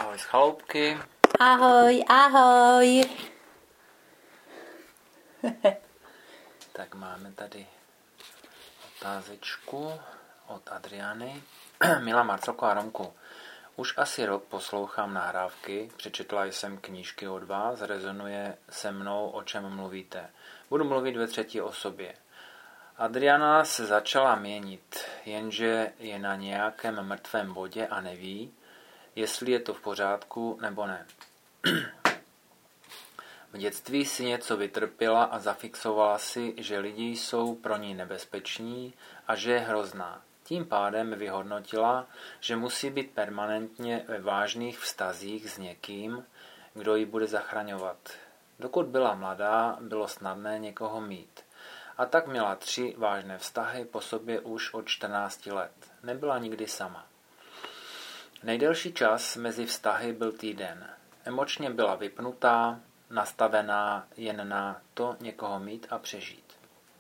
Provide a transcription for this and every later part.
Ahoj z chaloupky. Ahoj, ahoj. Tak máme tady otázečku od Adriany. Milá Marcelko a Romku, už asi rok poslouchám nahrávky, přečetla jsem knížky od vás, rezonuje se mnou, o čem mluvíte. Budu mluvit ve třetí osobě. Adriana se začala měnit, jenže je na nějakém mrtvém bodě a neví, jestli je to v pořádku nebo ne. V dětství si něco vytrpěla a zafixovala si, že lidi jsou pro ní nebezpeční a že je hrozná. Tím pádem vyhodnotila, že musí být permanentně ve vážných vztazích s někým, kdo ji bude zachraňovat. Dokud byla mladá, bylo snadné někoho mít. A tak měla 3 vážné vztahy po sobě už od 14 let. Nebyla nikdy sama. Nejdelší čas mezi vztahy byl týden. Emočně byla vypnutá, nastavená jen na to někoho mít a přežít.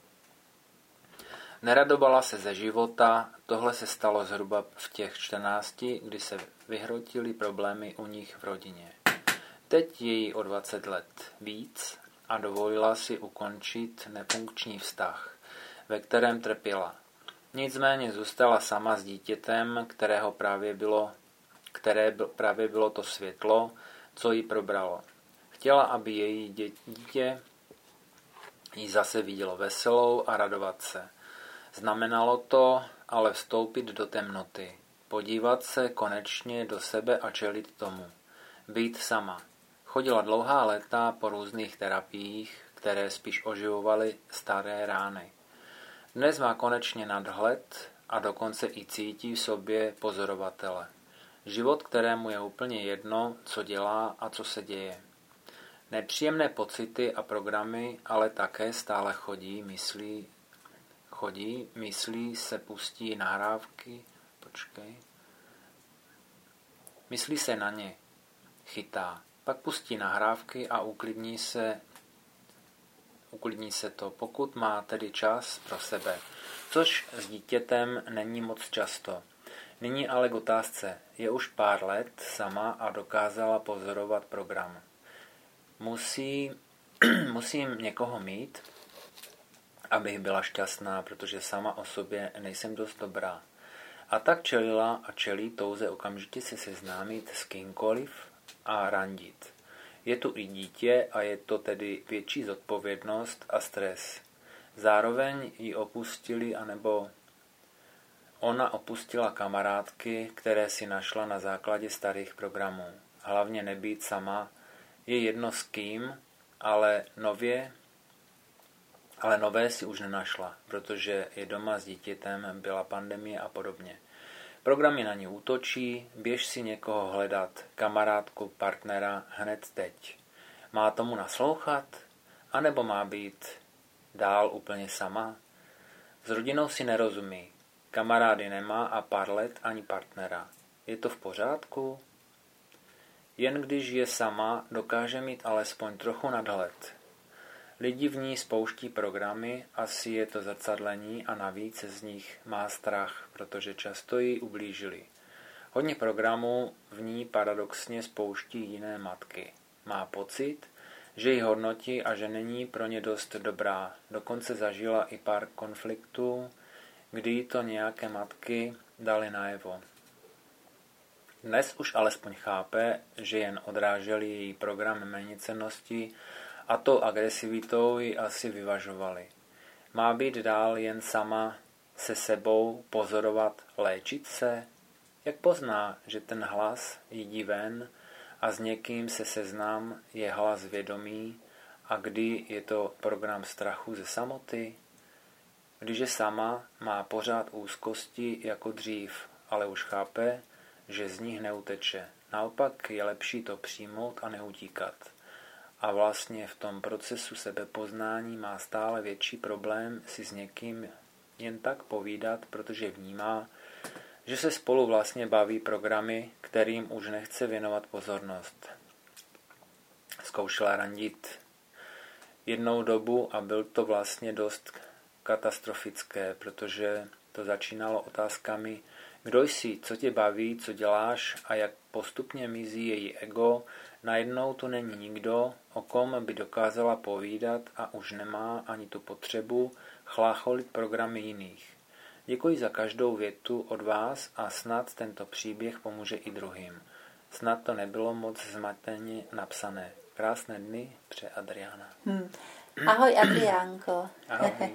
Neradovala se ze života, tohle se stalo zhruba v těch 14, kdy se vyhrotily problémy u nich v rodině. Teď je jí o 20 let víc a dovolila si ukončit nefunkční vztah, ve kterém trpěla. Nicméně zůstala sama s dítětem, které právě bylo to světlo, co jí probralo. Chtěla, aby její dítě jí zase vidělo veselou a radovat se. Znamenalo to ale vstoupit do temnoty, podívat se konečně do sebe a čelit tomu. Být sama. Chodila dlouhá léta po různých terapiích, které spíš oživovaly staré rány. Dnes má konečně nadhled a dokonce i cítí v sobě pozorovatele. Život, kterému je úplně jedno, co dělá a co se děje. Nepříjemné pocity a programy ale také stále myslí se pustí nahrávky, myslí se na ně, chytá, pak pustí nahrávky a uklidní se to, pokud má tedy čas pro sebe, což s dítětem není moc často. Nyní ale k otázce. Je už pár let sama a dokázala pozorovat program. Musím někoho mít, abych byla šťastná, protože sama o sobě nejsem dost dobrá. A tak čelila a čelí touze okamžitě se seznámit s kýmkoliv a randit. Je tu i dítě a je to tedy větší zodpovědnost a stres. Zároveň ji opustili anebo ona opustila kamarádky, které si našla na základě starých programů. Hlavně nebýt sama, je jedno s kým, ale nové si už nenašla, protože je doma s dítětem, byla pandemie a podobně. Programy na ní útočí, běž si někoho hledat, kamarádku, partnera hned teď. Má tomu naslouchat? A nebo má být dál úplně sama? S rodinou si nerozumí. Kamarády nemá a pár let ani partnera. Je to v pořádku? Jen když je sama, dokáže mít alespoň trochu nadhled. Lidi v ní spouští programy, asi je to zrcadlení a navíc z nich má strach, protože často jí ublížili. Hodně programů v ní paradoxně spouští jiné matky. Má pocit, že ji hodnotí a že není pro ně dost dobrá. Dokonce zažila i pár konfliktů, kdy to nějaké matky dali najevo. Dnes už alespoň chápe, že jen odráželi její program méněcennosti a tou agresivitou ji asi vyvažovali. Má být dál jen sama se sebou, pozorovat, léčit se? Jak pozná, že ten hlas jde ven a s někým se seznám je hlas vědomí a kdy je to program strachu ze samoty? Když je sama, má pořád úzkosti jako dřív, ale už chápe, že z nich neuteče. Naopak je lepší to přijmout a neutíkat. A vlastně v tom procesu sebepoznání má stále větší problém si s někým jen tak povídat, protože vnímá, že se spolu vlastně baví programy, kterým už nechce věnovat pozornost. Zkoušela randit jednou dobu a byl to vlastně dost katastrofické, protože to začínalo otázkami, Kdo jsi, co tě baví, co děláš a jak postupně mizí její ego, najednou tu není nikdo, o kom by dokázala povídat a už nemá ani tu potřebu chlácholit programy jiných. Děkuji za každou větu od vás a snad tento příběh pomůže i druhým. Snad to nebylo moc zmateně napsané. Krásné dny, přeje Adriána. Ahoj Adriánko. Ahoj.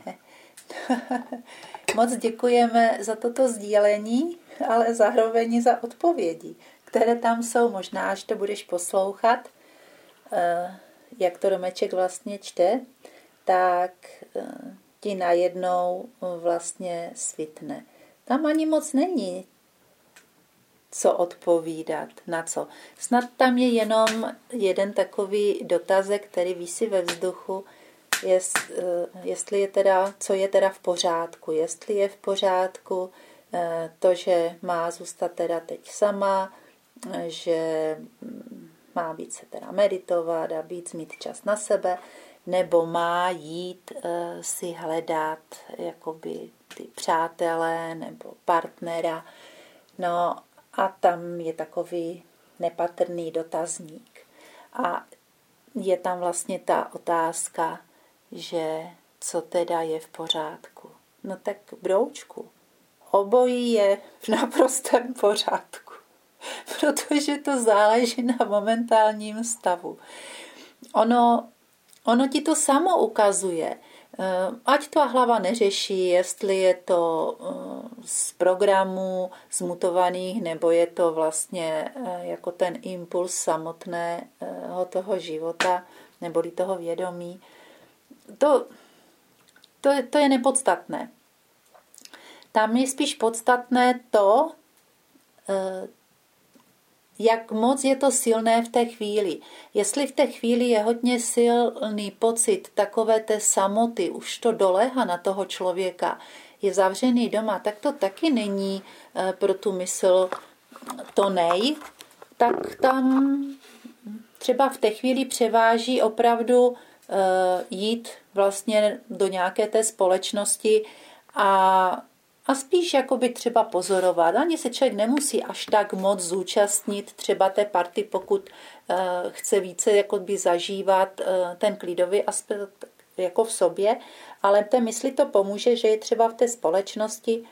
Moc děkujeme za toto sdílení, ale zároveň za odpovědi, které tam jsou. Možná, až to budeš poslouchat, jak to Romeček vlastně čte, tak ti najednou vlastně svitne. Tam ani moc není co odpovídat, na co. Snad tam je jenom jeden takový dotazek, který visí ve vzduchu, jestli je teda, co je teda v pořádku. Jestli je v pořádku to, že má zůstat teda teď sama, že má více teda meditovat a víc mít čas na sebe, nebo má jít si hledat jakoby ty přátelé nebo partnera. No a tam je takový nepatrný dotazník. A je tam vlastně ta otázka, že co teda je v pořádku. No tak broučku, obojí je v naprostém pořádku, protože to záleží na momentálním stavu. Ono ti to samo ukazuje, ať to hlava neřeší, jestli je to z programů zmutovaných, nebo je to vlastně jako ten impuls samotného toho života, neboli toho vědomí. To je nepodstatné. Tam je spíš podstatné to, jak moc je to silné v té chvíli. Jestli v té chvíli je hodně silný pocit takové té samoty, už to doléhá na toho člověka, je zavřený doma, tak to taky není pro tu mysl to nej, tak tam třeba v té chvíli převáží opravdu jít vlastně do nějaké té společnosti a spíš jakoby třeba pozorovat. Ani se člověk nemusí až tak moc zúčastnit třeba té party, pokud chce více jakoby zažívat ten klidový aspekt jako v sobě, ale té mysli to pomůže, že je třeba v té společnosti,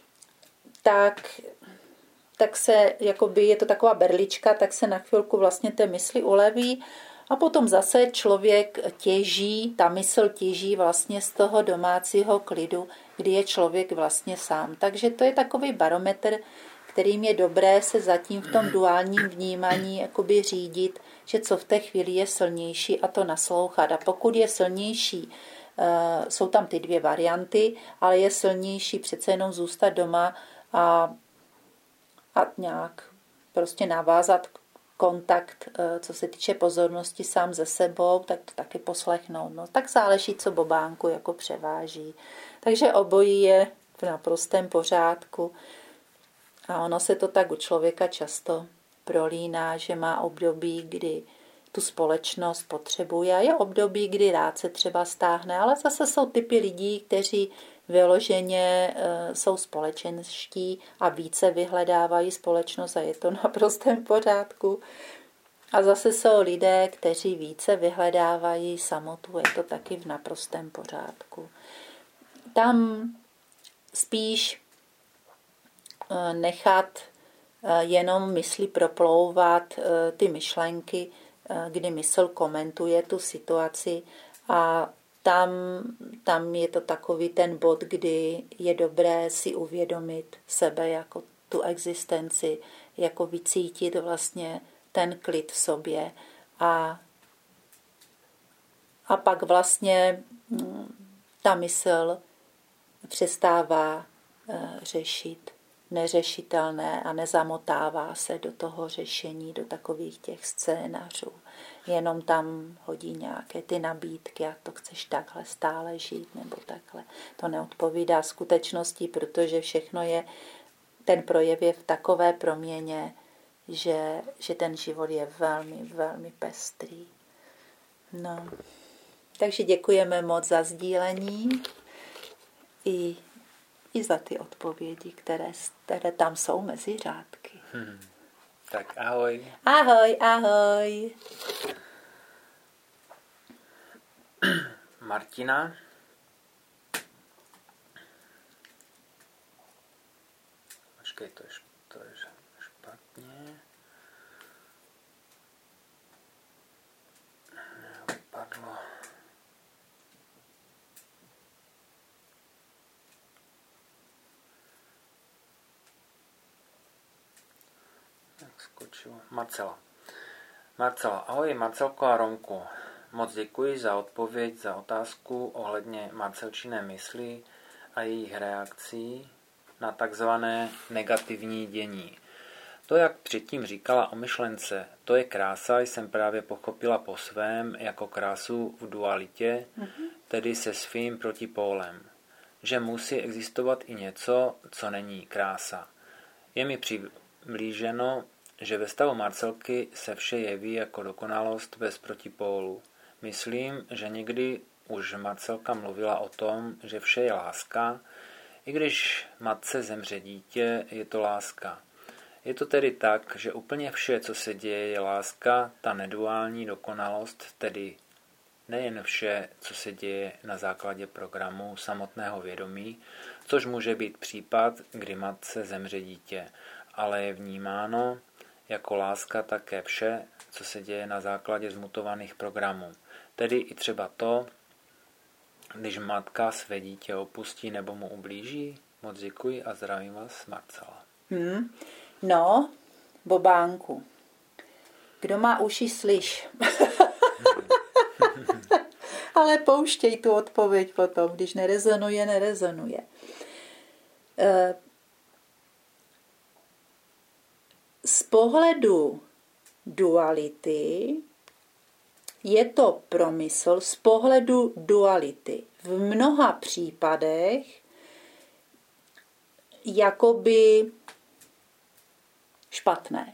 tak se, jakoby je to taková berlička, tak se na chvilku vlastně té mysli uleví a potom zase člověk těží, ta mysl těží vlastně z toho domácího klidu, kdy je člověk vlastně sám. Takže to je takový barometr, kterým je dobré se zatím v tom duálním vnímání jakoby řídit, že co v té chvíli je silnější a to naslouchat. A pokud je silnější, jsou tam ty dvě varianty, ale je silnější přece jenom zůstat doma a nějak prostě navázat kontakt, co se týče pozornosti sám ze sebou, tak to taky poslechnout. No, tak záleží, co bobánku jako převáží. Takže obojí je v naprostém pořádku. A ono se to tak u člověka často prolíná, že má období, kdy tu společnost potřebuje a je období, kdy rád se třeba stáhne, ale zase jsou typy lidí, kteří vyloženě jsou společenští a více vyhledávají společnost a je to naprostém pořádku. A zase jsou lidé, kteří více vyhledávají samotu, je to taky v naprostém pořádku. Tam spíš nechat jenom mysli proplouvat ty myšlenky, kdy mysl komentuje tu situaci a tam je to takový ten bod, kdy je dobré si uvědomit sebe jako tu existenci, jako vycítit vlastně ten klid v sobě a pak vlastně ta mysl přestává řešit neřešitelné a nezamotává se do toho řešení, do takových těch scénářů. Jenom tam hodí nějaké ty nabídky a to chceš takhle stále žít nebo takhle. To neodpovídá skutečnosti, protože všechno je, ten projev je v takové proměně, že ten život je velmi, velmi pestrý. No. Takže děkujeme moc za sdílení i i za ty odpovědi, které tam jsou mezi řádky. Tak ahoj. Ahoj, ahoj. Martina. Počkej, to je špatně. Vypadlo. Skočilo. Marcela, ahoj Marcelko a Romku. Moc děkuji za odpověď, za otázku ohledně Marcelčiné mysli a jejich reakcí na takzvané negativní dění. To, jak předtím říkala o myšlence, to je krása, jsem právě pochopila po svém jako krásu v dualitě, tedy se svým protipólem. Že musí existovat i něco, co není krása. Je mi přiblíženo, že ve stavu Marcelky se vše jeví jako dokonalost bez protipólu. Myslím, že někdy už Marcelka mluvila o tom, že vše je láska, i když matce zemře dítě, je to láska. Je to tedy tak, že úplně vše, co se děje, je láska, ta neduální dokonalost, tedy nejen vše, co se děje na základě programu samotného vědomí, což může být případ, kdy matce zemře dítě, ale je vnímáno jako láska také vše, co se děje na základě zmutovaných programů. Tedy i třeba to, když matka své dítě opustí nebo mu ublíží. Moc děkuji a zdravím vás, Marcela. No, Bobánku, kdo má uši, slyš. Ale pouštěj tu odpověď potom, když nerezonuje. Z pohledu duality je to promysl z pohledu duality. V mnoha případech jakoby špatné.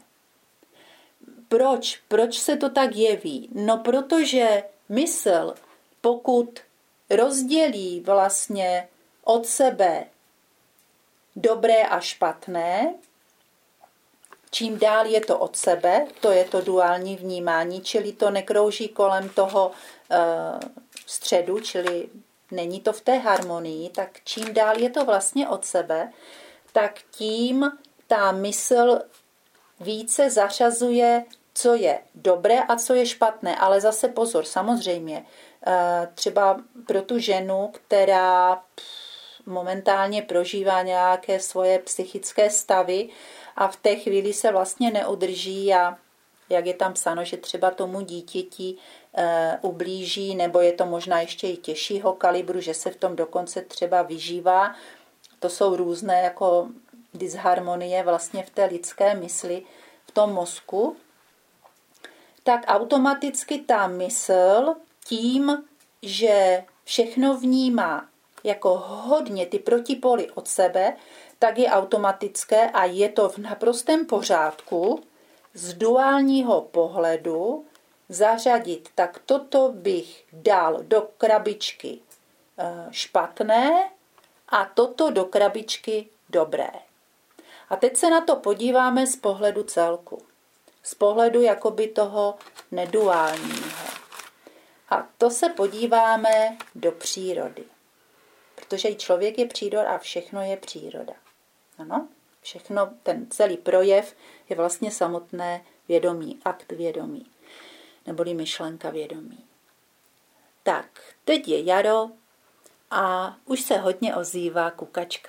Proč se to tak jeví? No, protože mysl, pokud rozdělí vlastně od sebe dobré a špatné, čím dál je to od sebe, to je to duální vnímání, čili to nekrouží kolem toho středu, čili není to v té harmonii, tak čím dál je to vlastně od sebe, tak tím ta mysl více zařazuje, co je dobré a co je špatné. Ale zase pozor, samozřejmě, třeba pro tu ženu, která momentálně prožívá nějaké svoje psychické stavy a v té chvíli se vlastně neudrží a jak je tam psáno, že třeba tomu dítěti ublíží, nebo je to možná ještě i těžšího kalibru, že se v tom dokonce třeba vyžívá. To jsou různé jako disharmonie vlastně v té lidské mysli, v tom mozku. Tak automaticky ta mysl tím, že všechno vnímá jako hodně ty protipóly od sebe, tak je automatické a je to v naprostém pořádku z duálního pohledu zařadit, tak toto bych dal do krabičky špatné a toto do krabičky dobré. A teď se na to podíváme z pohledu celku. Z pohledu jakoby toho neduálního. A to se podíváme do přírody. Protože i člověk je příroda a všechno je příroda. Ano? Všechno, ten celý projev je vlastně samotné vědomí, akt vědomí. Neboli myšlenka vědomí. Tak, teď je jaro a už se hodně ozývá kukačka.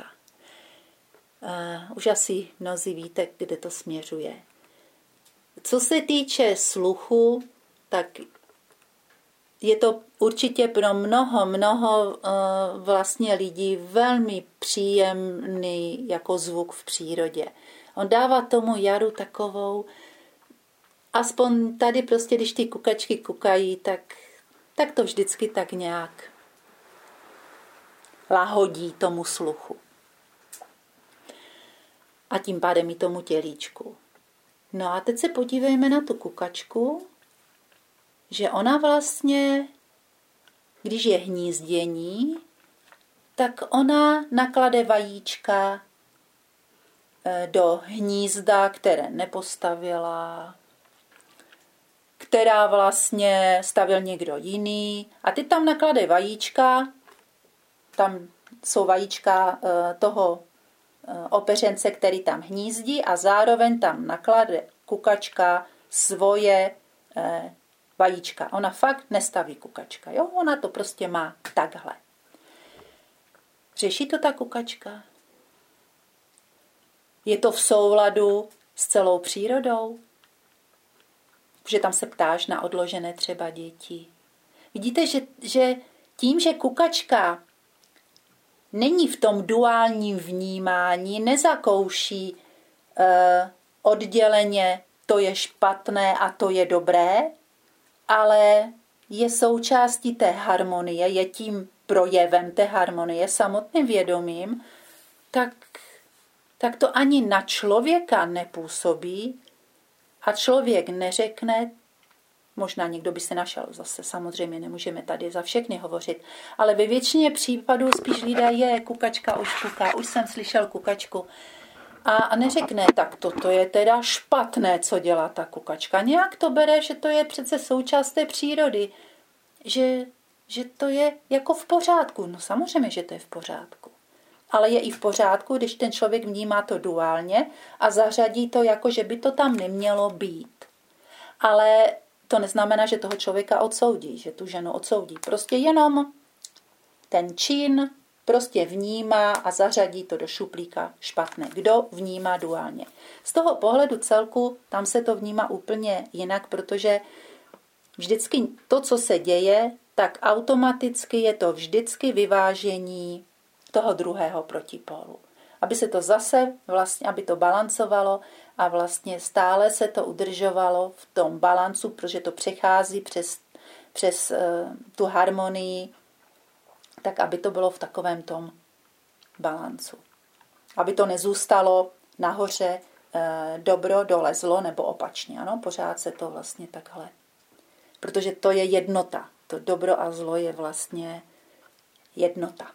Už asi mnozí víte, kde to směřuje. Co se týče sluchu, tak je to určitě pro mnoho vlastně lidí velmi příjemný jako zvuk v přírodě. On dává tomu jaru takovou, aspoň tady prostě, když ty kukačky kukají, tak to vždycky tak nějak lahodí tomu sluchu. A tím pádem i tomu tělíčku. No a teď se podívejme na tu kukačku, že ona vlastně, když je hnízdění, tak ona naklade vajíčka do hnízda, které nepostavila, která vlastně stavil někdo jiný. A ty tam naklade vajíčka, tam jsou vajíčka toho opeřence, který tam hnízdí a zároveň tam naklade kukačka svoje vajíčka. Ona fakt nestaví kukačka. Jo? Ona to prostě má takhle. Řeší to ta kukačka? Je to v souladu s celou přírodou? Že tam se ptáš na odložené třeba děti. Vidíte, že tím, že kukačka není v tom duálním vnímání, nezakouší odděleně to je špatné a to je dobré, ale je součástí té harmonie, je tím projevem té harmonie, samotným vědomím, tak to ani na člověka nepůsobí a člověk neřekne, možná někdo by se našel zase, samozřejmě nemůžeme tady za všechny hovořit, ale ve většině případů spíš lidé je kukačka už kuká, už jsem slyšel kukačku a neřekne, tak toto je teda špatné, co dělá ta kukačka. Nějak to bere, že to je přece součást té přírody, že to je jako v pořádku. No samozřejmě, že to je v pořádku. Ale je i v pořádku, když ten člověk vnímá to duálně a zařadí to jako, že by to tam nemělo být. Ale to neznamená, že toho člověka odsoudí, že tu ženu odsoudí. Prostě jenom ten čin prostě vnímá a zařadí to do šuplíka špatné. Kdo vnímá duálně? Z toho pohledu celku tam se to vnímá úplně jinak, protože vždycky to, co se děje, tak automaticky je to vždycky vyvážení toho druhého protipólu. Aby se to zase vlastně, aby to balancovalo a vlastně stále se to udržovalo v tom balancu, protože to přechází přes tu harmonii, tak aby to bylo v takovém tom balancu. Aby to nezůstalo nahoře dobro, dole zlo nebo opačně. Ano? Pořád se to vlastně takhle. Protože to je jednota. To dobro a zlo je vlastně jednota.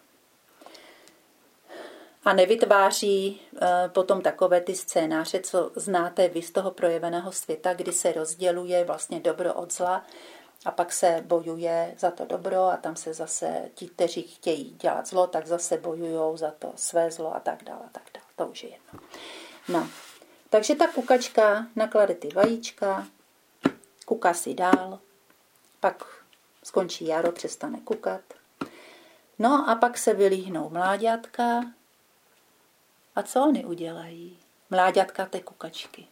A nevytváří potom takové ty scénáře, co znáte vy z toho projeveného světa, kdy se rozděluje vlastně dobro od zla a pak se bojuje za to dobro a tam se zase ti, kteří chtějí dělat zlo, tak zase bojujou za to své zlo a tak dále, a tak dále. To už je jedno. No. Takže ta kukačka naklade ty vajíčka, kuká si dál, pak skončí jaro, přestane kukat. No a pak se vylíhnou mláďátka. A co oni udělají? Mláďatka té kukačky.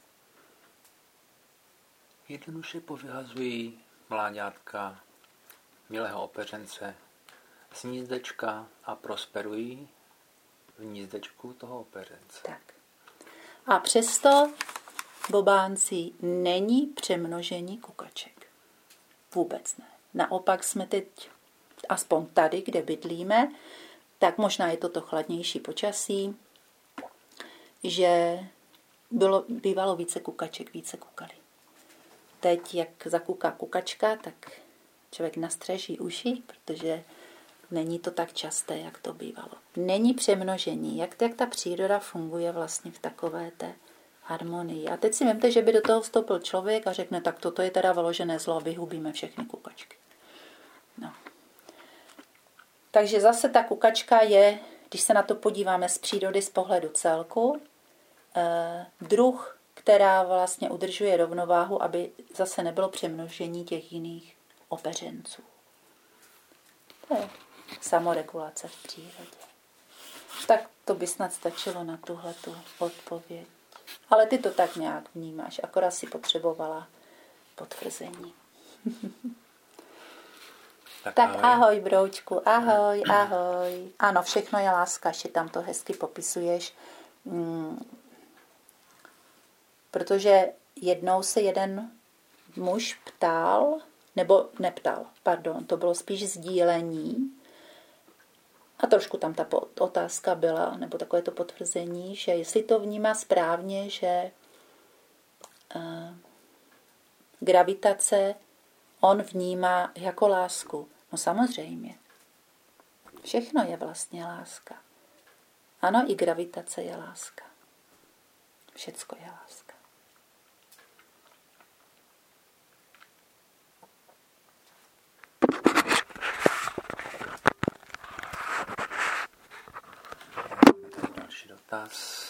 Jednoduše povyhazují mláďátka milého opeřence z hnízdečka a prosperují v hnízdečku toho opeřence. Tak. A přesto, bobánci, není přemnožení kukaček. Vůbec ne. Naopak jsme teď, aspoň tady, kde bydlíme, tak možná je to chladnější počasí, že bývalo více kukaček, více kukali. Teď, jak zakuká kukačka, tak člověk nastřeží uši, protože není to tak časté, jak to bývalo. Není přemnožení, jak ta příroda funguje vlastně v takové té harmonii. A teď si vemte, že by do toho vstoupil člověk a řekne, tak toto je teda vyložené zlo a vyhubíme všechny kukačky. No. Takže zase ta kukačka je, když se na to podíváme z přírody z pohledu celku, druh, která vlastně udržuje rovnováhu, aby zase nebylo přemnožení těch jiných opeřenců. To je samoregulace v přírodě. Tak to by snad stačilo na tuhletu odpověď. Ale ty to tak nějak vnímáš, akorát si potřebovala potvrzení. Tak ahoj, broučku, ahoj, ahoj. Ano, všechno je láska, že tam to hezky popisuješ. Protože jednou se jeden muž ptal, nebo neptal, pardon, to bylo spíš sdílení. A trošku tam ta otázka byla, nebo takové to potvrzení, že jestli to vnímá správně, že gravitace on vnímá jako lásku. No samozřejmě. Všechno je vlastně láska. Ano, i gravitace je láska. Všecko je láska. Další dotaz.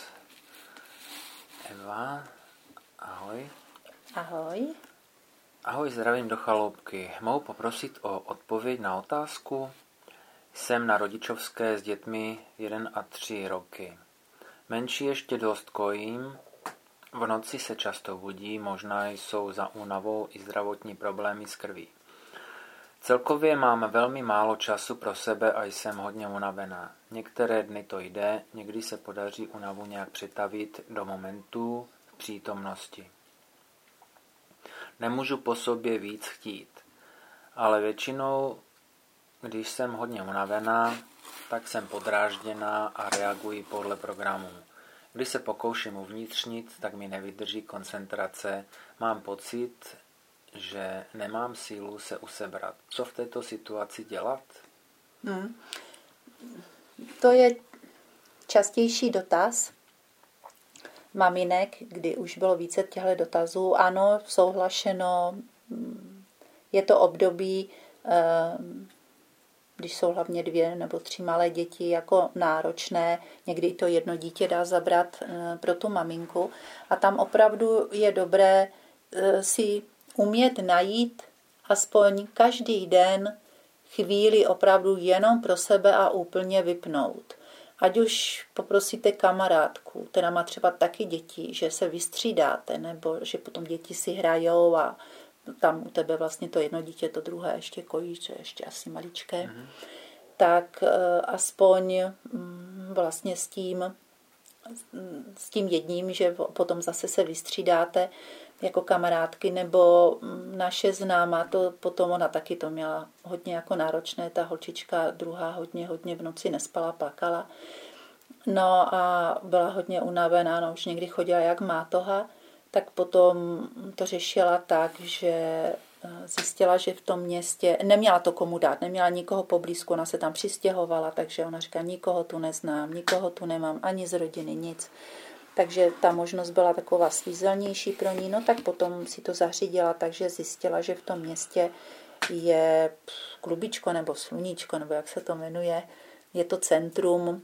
Eva, ahoj. Ahoj. Ahoj, zdravím do chaloupky. Mohu poprosit o odpověď na otázku? Jsem na rodičovské s dětmi 1 a 3 roky. Menší ještě dost kojím, v noci se často budí, možná jsou za únavou i zdravotní problémy s krví. Celkově mám velmi málo času pro sebe a jsem hodně unavená. Některé dny to jde, někdy se podaří únavu nějak přetavit do momentů v přítomnosti. Nemůžu po sobě víc chtít, ale většinou, když jsem hodně unavená, tak jsem podrážděná a reaguji podle programu. Když se pokouším uvnitřnit, tak mi nevydrží koncentrace. Mám pocit, že nemám sílu se usebrat. Co v této situaci dělat? To je častější dotaz maminek, kdy už bylo více těchto dotazů. Ano, souhlašeno, je to období, když jsou hlavně 2 nebo 3 malé děti, jako náročné. Někdy to jedno dítě dá zabrat pro tu maminku. A tam opravdu je dobré si umět najít aspoň každý den chvíli opravdu jenom pro sebe a úplně vypnout. Ať už poprosíte kamarádku, která má třeba taky děti, že se vystřídáte, nebo že potom děti si hrajou a tam u tebe vlastně to jedno dítě, to druhé ještě kojí, co je ještě asi maličké, tak aspoň vlastně s tím jedním, že potom zase se vystřídáte jako kamarádky, nebo naše známá, to potom ona taky to měla hodně jako náročné, ta holčička druhá hodně v noci nespala, plakala. No a byla hodně unavená, no už někdy chodila jak mátoha, tak potom to řešila tak, že zjistila, že v tom městě neměla to komu dát, neměla nikoho poblízku, ona se tam přistěhovala, takže ona říká, nikoho tu neznám, nikoho tu nemám, ani z rodiny, nic. Takže ta možnost byla taková svízelnější pro ní, no tak potom si to zařídila, takže zjistila, že v tom městě je klubičko nebo sluníčko, nebo jak se to jmenuje, je to centrum,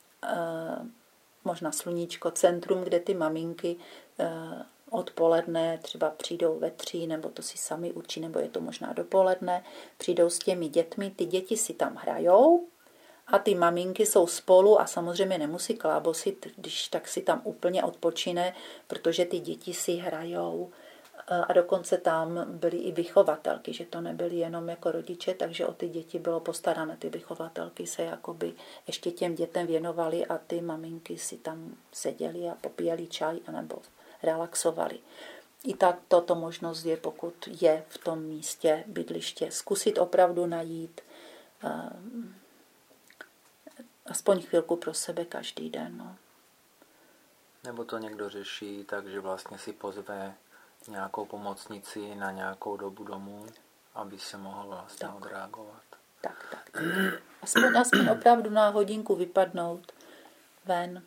možná sluníčko, centrum, kde ty maminky odpoledne třeba přijdou ve 3, nebo to si sami určí, nebo je to možná dopoledne, přijdou s těmi dětmi, ty děti si tam hrajou a ty maminky jsou spolu a samozřejmě nemusí klábosit, když tak si tam úplně odpočine, protože ty děti si hrajou a dokonce tam byly i vychovatelky, že to nebyly jenom jako rodiče, takže o ty děti bylo postarané, ty vychovatelky se jakoby ještě těm dětem věnovaly a ty maminky si tam seděly a popíjeli čaj anebo relaxovali. I tato možnost je, pokud je v tom místě bydliště. Zkusit opravdu najít aspoň chvilku pro sebe každý den. No. Nebo to někdo řeší, takže vlastně si pozve nějakou pomocnici na nějakou dobu domů, aby se mohl vlastně odreagovat. Tak. Aspoň opravdu na hodinku vypadnout ven.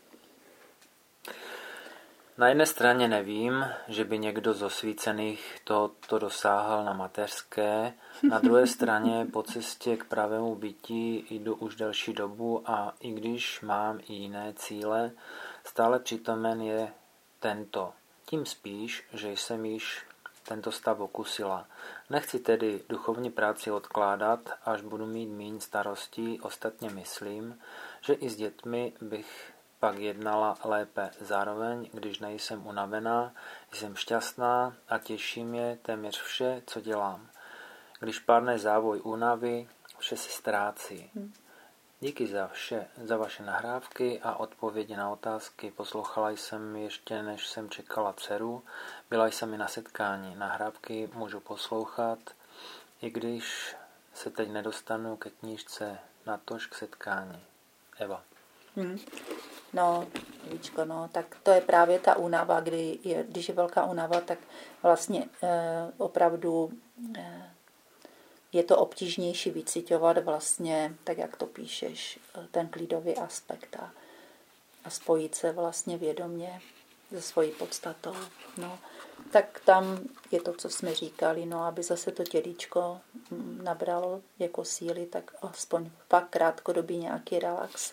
Na jedné straně nevím, že by někdo z osvícených to dosáhl na mateřské. Na druhé straně po cestě k pravému bytí jdu už delší dobu a i když mám i jiné cíle, stále přítomen je tento. Tím spíš, že jsem již tento stav okusila. Nechci tedy duchovní práci odkládat, až budu mít míň starostí. Ostatně myslím, že i s dětmi bych pak jednala lépe. Zároveň, když nejsem unavená, jsem šťastná a těší mě téměř vše, co dělám. Když padne závoj únavy, vše se ztrácí. Díky za vaše nahrávky a odpovědi na otázky. Poslouchala jsem ještě, než jsem čekala dceru. Byla jsem i na setkání. Nahrávky můžu poslouchat, i když se teď nedostanu ke knížce, natož k setkání. Eva. No, Víčko, no, tak to je právě ta únava, když je velká únava, tak vlastně opravdu je to obtížnější vyciťovat vlastně, tak jak to píšeš, ten klidový aspekt a spojit se vlastně vědomě se svojí podstatou. No, tak tam je to, co jsme říkali, no, aby zase to tělíčko nabralo jako síly, tak aspoň pak krátkodobý nějaký relax.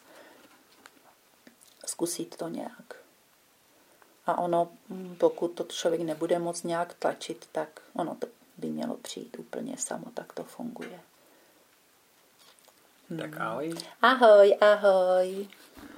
Zkusit to nějak. A ono, pokud to člověk nebude moc nějak tlačit, tak ono to by mělo přijít úplně samo, tak to funguje. Tak ahoj. Ahoj, ahoj.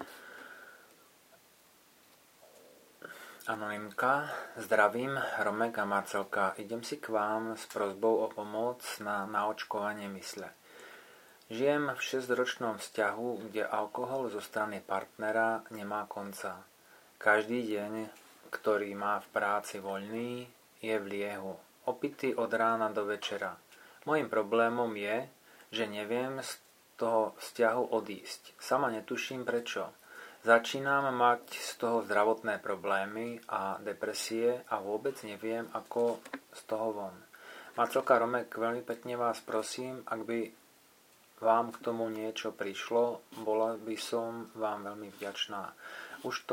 Anonymka, zdravím, Romek a Marcelka. Idem si k vám s prosbou o pomoc na naočkovanie mysle. Žijem v 6-ročnom vzťahu, kde alkohol zo strany partnera nemá konca. Každý deň, ktorý má v práci voľný, je v liehu. Opitý od rána do večera. Mojím problémom je, že neviem z toho vzťahu odísť. Sama netuším prečo. Začínam mať z toho zdravotné problémy a depresie a vôbec neviem, ako z toho von. Marcelka, Romek, veľmi pekne vás prosím, ak by vám k tomu niečo prišlo, bola by som vám veľmi vďačná. Už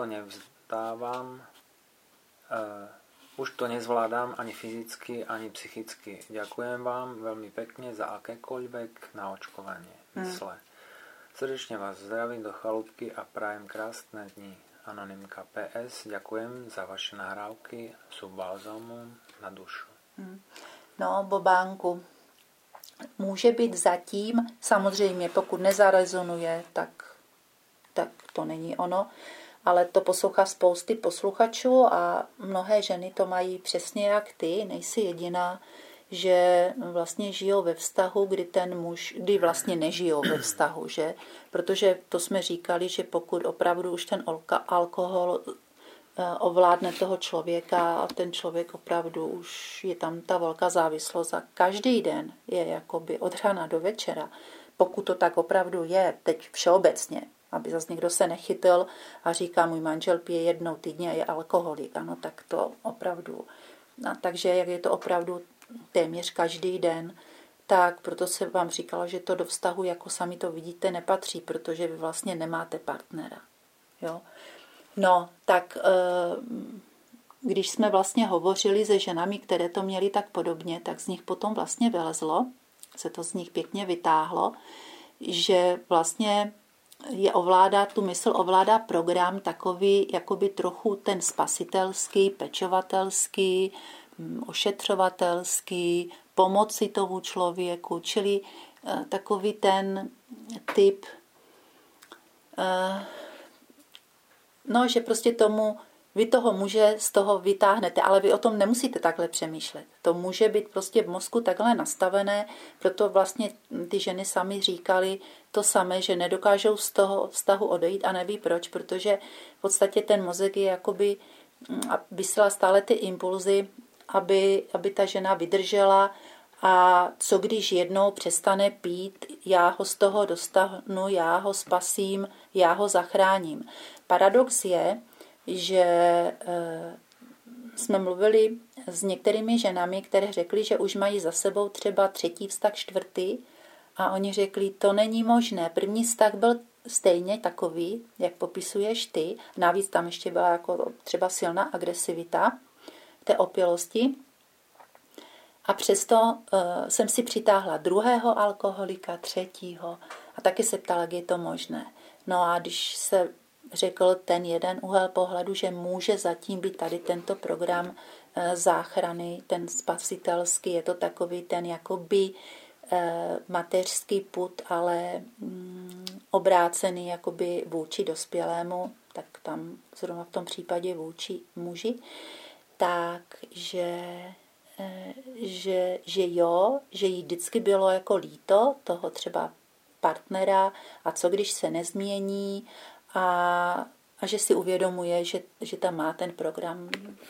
to nezvládam ani fyzicky, ani psychicky. Ďakujem vám veľmi pekne za akékoľvek naočkovanie mysle. Srdečne vás zdravím do chalúbky a prajem krásne dni. Anonymka PS, ďakujem za vaše nahrávky, sú balzamom na dušu. No, Bobánku, může být zatím, samozřejmě pokud nezarezonuje, tak to není ono, ale to poslouchá spousty posluchačů a mnohé ženy to mají přesně jak ty, nejsi jediná, že vlastně žijou ve vztahu, kdy vlastně nežijou ve vztahu, že? Protože to jsme říkali, že pokud opravdu už ten alkohol ovládne toho člověka a ten člověk opravdu už je tam ta velká závislost a každý den je jakoby od rána do večera, pokud to tak opravdu je, teď všeobecně, aby zase někdo se nechytil a říká, můj manžel pije jednou týdně a je alkoholik, ano, tak to opravdu, takže jak je to opravdu téměř každý den, tak proto se vám říkala, že to do vztahu, jako sami to vidíte, nepatří, protože vy vlastně nemáte partnera. Jo? No, tak když jsme vlastně hovořili se ženami, které to měly tak podobně, tak z nich potom vlastně vylezlo, se to z nich pěkně vytáhlo, že vlastně tu mysl ovládá program takový, jakoby trochu ten spasitelský, pečovatelský, ošetřovatelský, pomoci tomu člověku, čili takový ten typ, že prostě vy toho muže z toho vytáhnete, ale vy o tom nemusíte takhle přemýšlet. To může být prostě v mozku takhle nastavené, proto vlastně ty ženy sami říkali to samé, že nedokážou z toho vztahu odejít a neví proč, protože v podstatě ten mozek je jakoby vysílá stále ty impulzy, aby ta žena vydržela a co když jednou přestane pít, já ho z toho dostanu, já ho spasím, já ho zachráním. Paradox je, že jsme mluvili s některými ženami, které řekly, že už mají za sebou třeba 3. vztah, 4. a oni řekli, to není možné. První vztah byl stejně takový, jak popisuješ ty, navíc tam ještě byla jako třeba silná agresivita té opělosti. A přesto jsem si přitáhla 2. alkoholika, 3. a taky se ptala, jak je to možné. No a když se řekl ten jeden úhel pohledu, že může zatím být tady tento program záchrany, ten spasitelský, je to takový ten jakoby mateřský pud, ale obrácený jakoby vůči dospělému, tak tam zrovna v tom případě vůči muži, takže že jí vždycky bylo jako líto toho třeba partnera a co když se nezmění a že si uvědomuje, že tam má ten program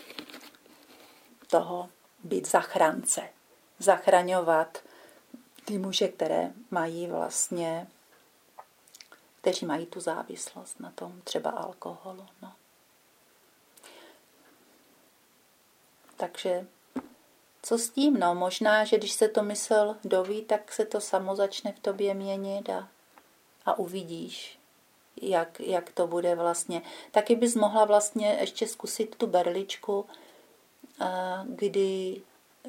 toho být zachránce, zachraňovat ty muže, kteří mají tu závislost na tom třeba alkoholu. Co s tím? No, možná, že když se to mysl doví, tak se to samo začne v tobě měnit a uvidíš, jak to bude vlastně. Taky bys mohla vlastně ještě zkusit tu berličku, kdy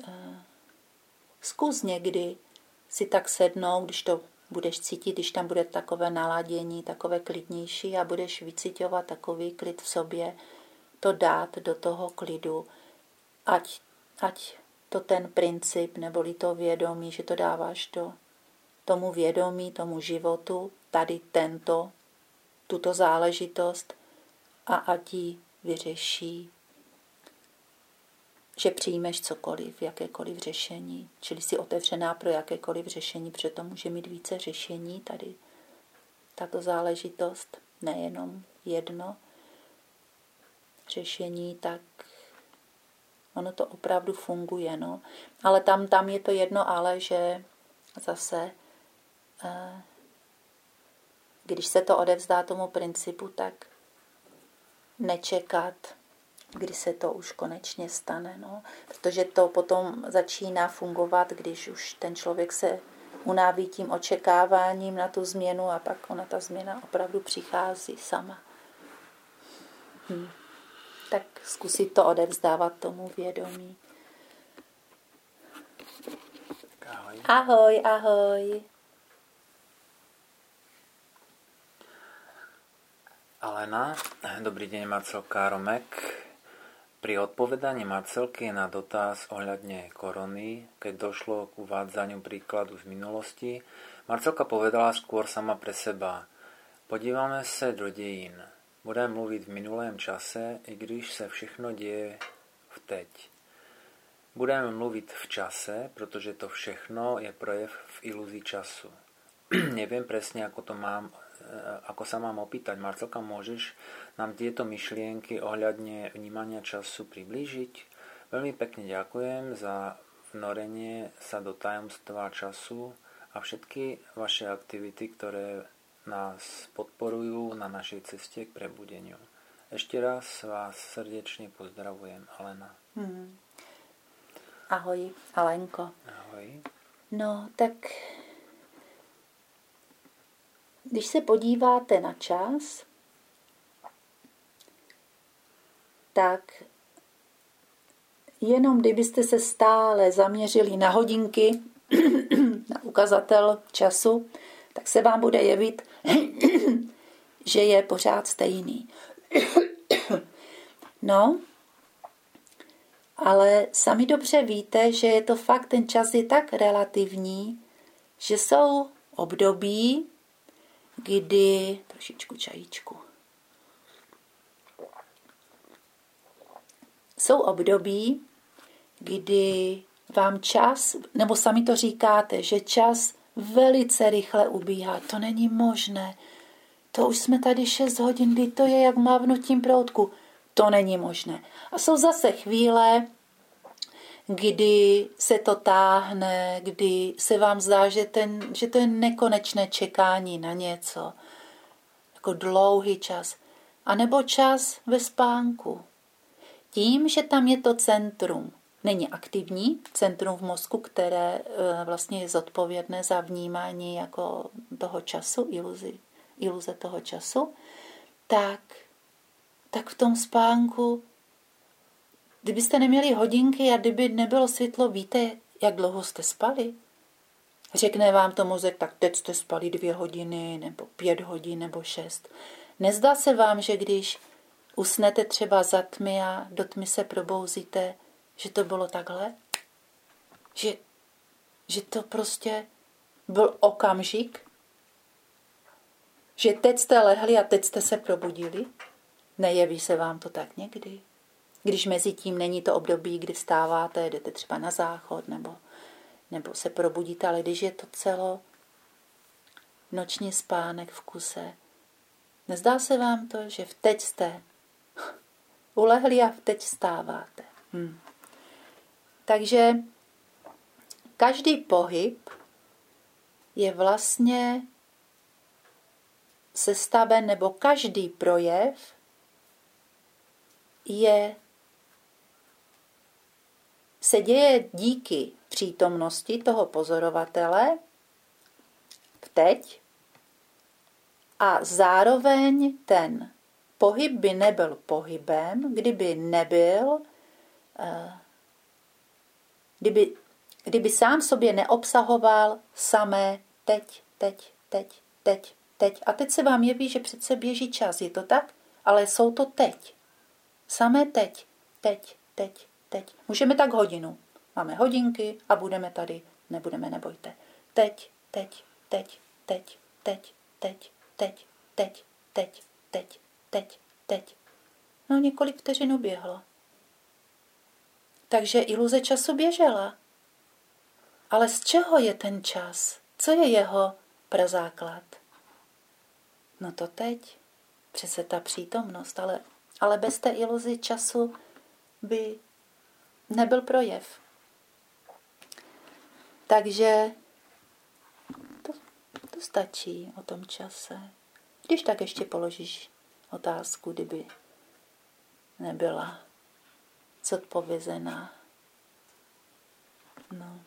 zkus někdy si tak sednout, když to budeš cítit, když tam bude takové naladění, takové klidnější a budeš vycíťovat takový klid v sobě, to dát do toho klidu, ať to ten princip, neboli to vědomí, že to dáváš do tomu vědomí, tomu životu, tady tuto záležitost a ať ji vyřeší, že přijmeš cokoliv, jakékoliv řešení, čili jsi otevřená pro jakékoliv řešení, protože to může mít více řešení tady, tato záležitost, nejenom jedno řešení, tak ono to opravdu funguje, no. Ale tam je to jedno, ale že zase, když se to odevzdá tomu principu, tak nečekat, kdy se to už konečně stane, no. Protože to potom začíná fungovat, když už ten člověk se unáví tím očekáváním na tu změnu a pak ona ta změna opravdu přichází sama. Tak zkusit to odevzdávat tomu vědomí. Ahoj. Ahoj, ahoj. Alena, dobrý deň, Marcelka Romek. Pri odpovedaní Marcelky na dotaz ohľadne korony, keď došlo k uvádzaniu príkladu z minulosti, Marcelka povedala skôr sama pre seba: podívame se do dějin. Budeme mluvit v minulém čase, i když se všechno děje v teď. Budeme mluvit v čase, protože to všechno je projev v iluzii času. Neviem presne, ako sa mám opýtať. Marcelka, môžeš nám tieto myšlienky ohľadne vnímania času priblížiť? Veľmi pekne ďakujem za vnorenie sa do tajomstva času a všetky vaše aktivity, ktoré nás podporujú na našej ceste k prebudeniu. Ešte raz vás srdečne pozdravujem, Alena. Ahoj, Alenko. Ahoj. No, tak když se podíváte na čas, tak jenom kdybyste se stále zaměřili na hodinky, na ukazatel času, tak se vám bude jevit, že je pořád stejný. No, ale sami dobře víte, že je to fakt, ten čas je tak relativní, že jsou období, kdy, trošičku čajíčku, jsou období, kdy vám čas, nebo sami to říkáte, že čas velice rychle ubíhá. To není možné. To už jsme tady 6 hodin, kdy to je jak mávnutím proutku. To není možné. A jsou zase chvíle, kdy se to táhne, kdy se vám zdá, že to je nekonečné čekání na něco. Jako dlouhý čas. A nebo čas ve spánku. Tím, že tam je to centrum, není aktivní, centrum v mozku, které vlastně je zodpovědné za vnímání jako toho času, iluze toho času, tak v tom spánku, kdybyste neměli hodinky a kdyby nebylo světlo, víte, jak dlouho jste spali? Řekne vám to mozek, tak teď jste spali 2 hodiny, nebo 5 hodin, nebo 6. Nezdá se vám, že když usnete třeba za tmy a do tmy se probouzíte, že to bylo takhle? Že to prostě byl okamžik? Že teď jste lehli a teď jste se probudili? Nejeví se vám to tak někdy? Když mezi tím není to období, kdy vstáváte, jdete třeba na záchod nebo se probudíte, ale když je to noční spánek v kuse, nezdá se vám to, že teď jste ulehli a teď vstáváte? Takže každý pohyb je vlastně sestaven, nebo každý projev je se děje díky přítomnosti toho pozorovatele teď a zároveň ten pohyb by nebyl pohybem, kdyby sám sobě neobsahoval samé teď. A teď se vám jeví, že přece běží čas, je to tak? Ale jsou to teď. Samé teď. Můžeme tak hodinu. Máme hodinky a budeme tady. Nebudeme, nebojte. Teď. No, několik vteřin uběhlo. Takže iluze času běžela. Ale z čeho je ten čas? Co je jeho prazáklad? No to teď. Přece ta přítomnost, ale bez té iluzy času by nebyl projev. Takže to stačí o tom čase. Když tak ještě položíš otázku, kdyby nebyla zodpovězená. No.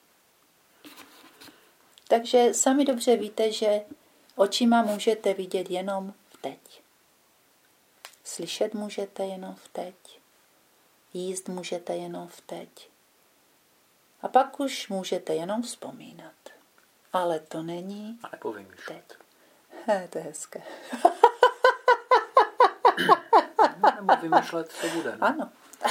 Takže sami dobře víte, že očima můžete vidět jenom v teď. Slyšet můžete jenom v teď. Jíst můžete jenom v teď. A pak už můžete jenom vzpomínat. Ale to není teď. To je hezké. Nebo vymýšlet, co bude. Ne? Ano.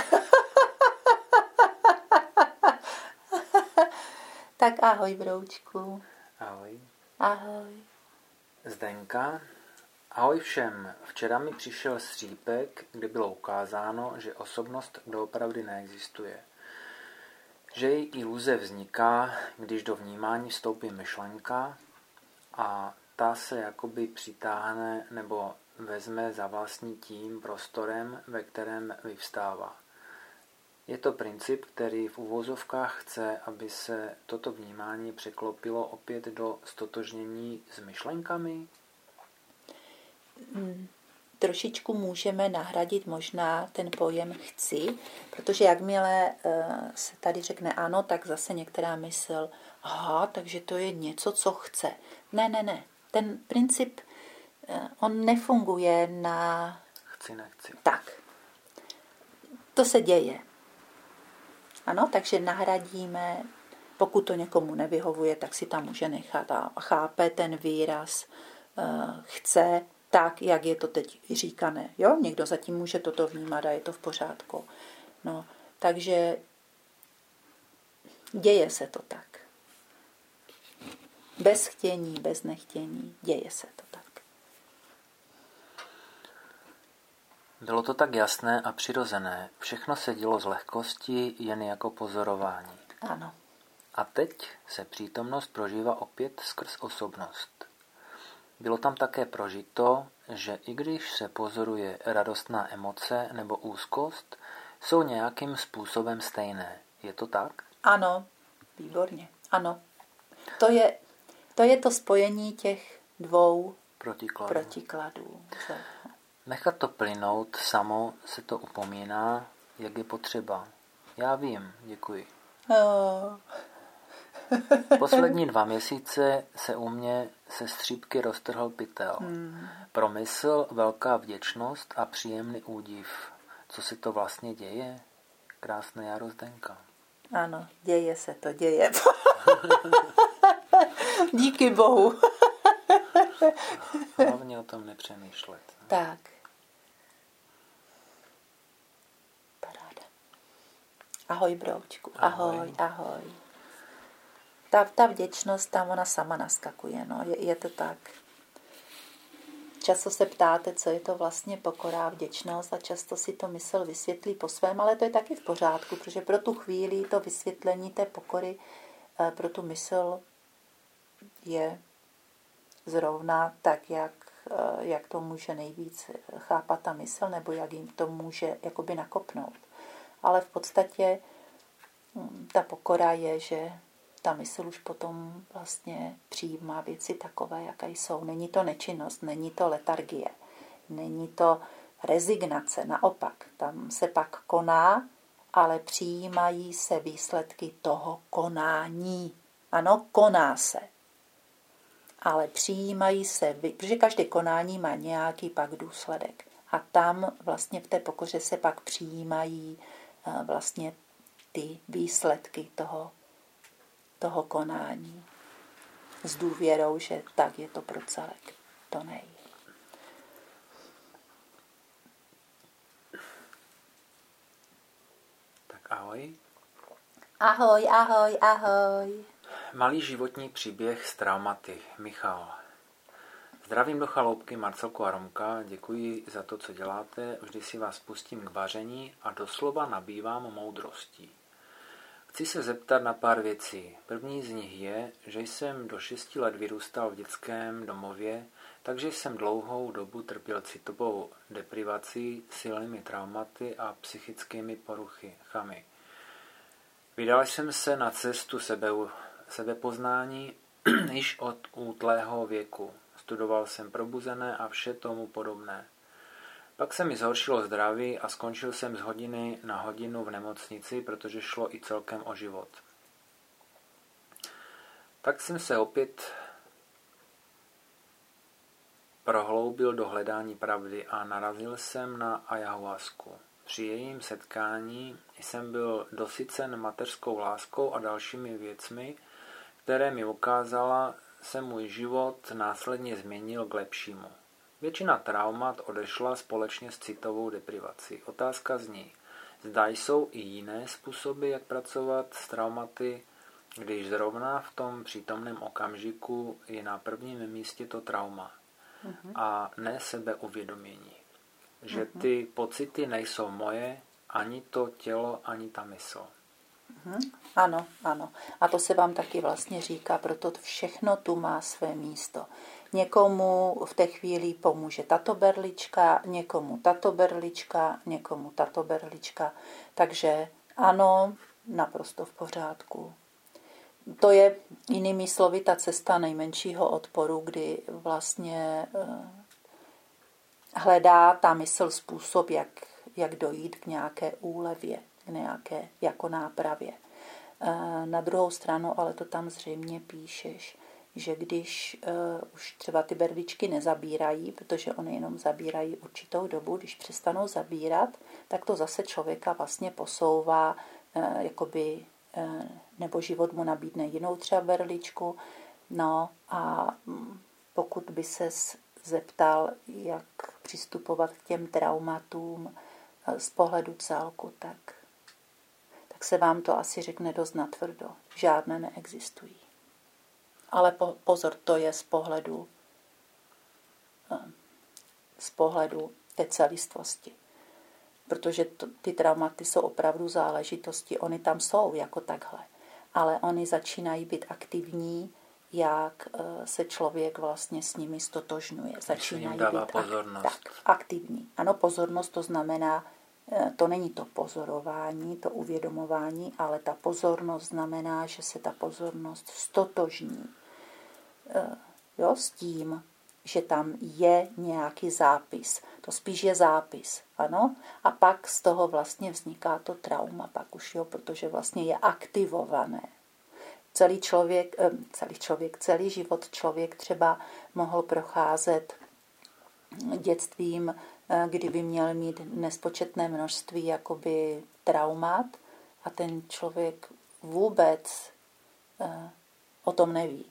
Tak ahoj, broučku. Ahoj. Ahoj. Zdenka. Ahoj všem. Včera mi přišel střípek, kde bylo ukázáno, že osobnost doopravdy neexistuje. Že její iluze vzniká, když do vnímání vstoupí myšlenka a ta se jakoby přitáhne nebo vezme za vlastní tím prostorem, ve kterém vyvstává. Je to princip, který v uvozovkách chce, aby se toto vnímání překlopilo opět do stotožnění s myšlenkami? Trošičku můžeme nahradit možná ten pojem chci, protože jakmile se tady řekne ano, tak zase některá mysl, takže to je něco, co chce. Ne. Ten princip, on nefunguje na... Chci, nechci. Tak. To se děje. Ano, takže nahradíme, pokud to někomu nevyhovuje, tak si tam může nechat a chápe ten výraz chce tak, jak je to teď říkané. Jo? Někdo zatím může toto vnímat a je to v pořádku. No, takže děje se to tak. Bez chtění, bez nechtění, děje se to tak. Bylo to tak jasné a přirozené. Všechno se dělo z lehkosti, jen jako pozorování. Ano. A teď se přítomnost prožívá opět skrz osobnost. Bylo tam také prožito, že i když se pozoruje radostná emoce nebo úzkost, jsou nějakým způsobem stejné. Je to tak? Ano, výborně. Ano. To je to spojení těch dvou protikladů. Nechat to plynout samo se to upomíná, jak je potřeba. Já vím, děkuji. Poslední 2 měsíce se u mě se střípky roztrhl pytel. Pro mysl velká vděčnost a příjemný údiv. Co se to vlastně děje? Krásné jaro, Zdenka. Ano, děje se to, děje. Díky Bohu. Hlavně o tom nepřemýšlet. Tak. Paráda. Ahoj, broučku. Ahoj. Ta vděčnost, tam ona sama naskakuje. No. Je to tak. Často se ptáte, co je to vlastně pokora a vděčnost a často si to mysl vysvětlí po svém, ale to je taky v pořádku, protože pro tu chvíli to vysvětlení té pokory pro tu mysl je zrovna tak, jak to může nejvíc chápat ta mysl, nebo jak jim to může jakoby nakopnout. Ale v podstatě ta pokora je, že ta mysl už potom vlastně přijímá věci takové, jaké jsou. Není to nečinnost, není to letargie, není to rezignace, naopak. Tam se pak koná ale přijímají se výsledky toho konání. Ano, koná se. Ale přijímají se, protože každé konání má nějaký pak důsledek. A tam vlastně v té pokoře se pak přijímají vlastně ty výsledky toho konání. S důvěrou, že tak je to pro celek. To nej. Tak ahoj. Ahoj, ahoj, ahoj. Malý životní příběh s traumaty. Michal. Zdravím do chaloupky Marcelku a Romka, děkuji za to, co děláte, vždy si vás pustím k vaření a doslova nabývám moudrostí. Chci se zeptat na pár věcí. První z nich je, že jsem do 6 let vyrůstal v dětském domově, takže jsem dlouhou dobu trpěl citovou deprivací, silnými traumaty a psychickými poruchami. Vydal jsem se na cestu sebepoznání již od útlého věku. Studoval jsem probuzené a vše tomu podobné. Pak se mi zhoršilo zdraví a skončil jsem z hodiny na hodinu v nemocnici, protože šlo i celkem o život. Tak jsem se opět prohloubil do hledání pravdy a narazil jsem na ayahuasku. Při jejím setkání jsem byl dosycen mateřskou láskou a dalšími věcmi, které mi ukázala, se můj život následně změnil k lepšímu. Většina traumat odešla společně s citovou deprivací. Otázka zní, zda jsou i jiné způsoby, jak pracovat s traumaty, když zrovna v tom přítomném okamžiku je na prvním místě to trauma a ne sebeuvědomění. Že ty pocity nejsou moje, ani to tělo, ani ta mysl. Ano, ano. A to se vám taky vlastně říká, proto všechno tu má své místo. Někomu v té chvíli pomůže tato berlička, někomu tato berlička, někomu tato berlička. Takže ano, naprosto v pořádku. To je jinými slovy ta cesta nejmenšího odporu, kdy vlastně hledá ta mysl způsob, jak dojít k nějaké úlevě, k nějaké jako nápravě. Na druhou stranu, ale to tam zřejmě píšeš, že když už třeba ty berličky nezabírají, protože oni jenom zabírají určitou dobu, když přestanou zabírat, tak to zase člověka vlastně posouvá, nebo život mu nabídne jinou třeba berličku. No a pokud by ses zeptal, jak přistupovat k těm traumatům z pohledu celku, tak se vám to asi řekne dost natvrdo. Žádné neexistují. Ale pozor, to je z pohledu té celistvosti. Protože ty traumaty jsou opravdu záležitosti, oni tam jsou jako takhle. Ale oni začínají být aktivní, jak se člověk vlastně s nimi stotožňuje. Začínají být aktivní. Ano, pozornost to znamená, to není to pozorování, to uvědomování, ale ta pozornost znamená, že se ta pozornost stotožní s tím, že tam je nějaký zápis. To spíš je zápis, ano? A pak z toho vlastně vzniká to trauma, pak už protože vlastně je aktivované. Celý život člověk třeba mohl procházet dětstvím, kdyby měl mít nespočetné množství jakoby traumat a ten člověk vůbec o tom neví.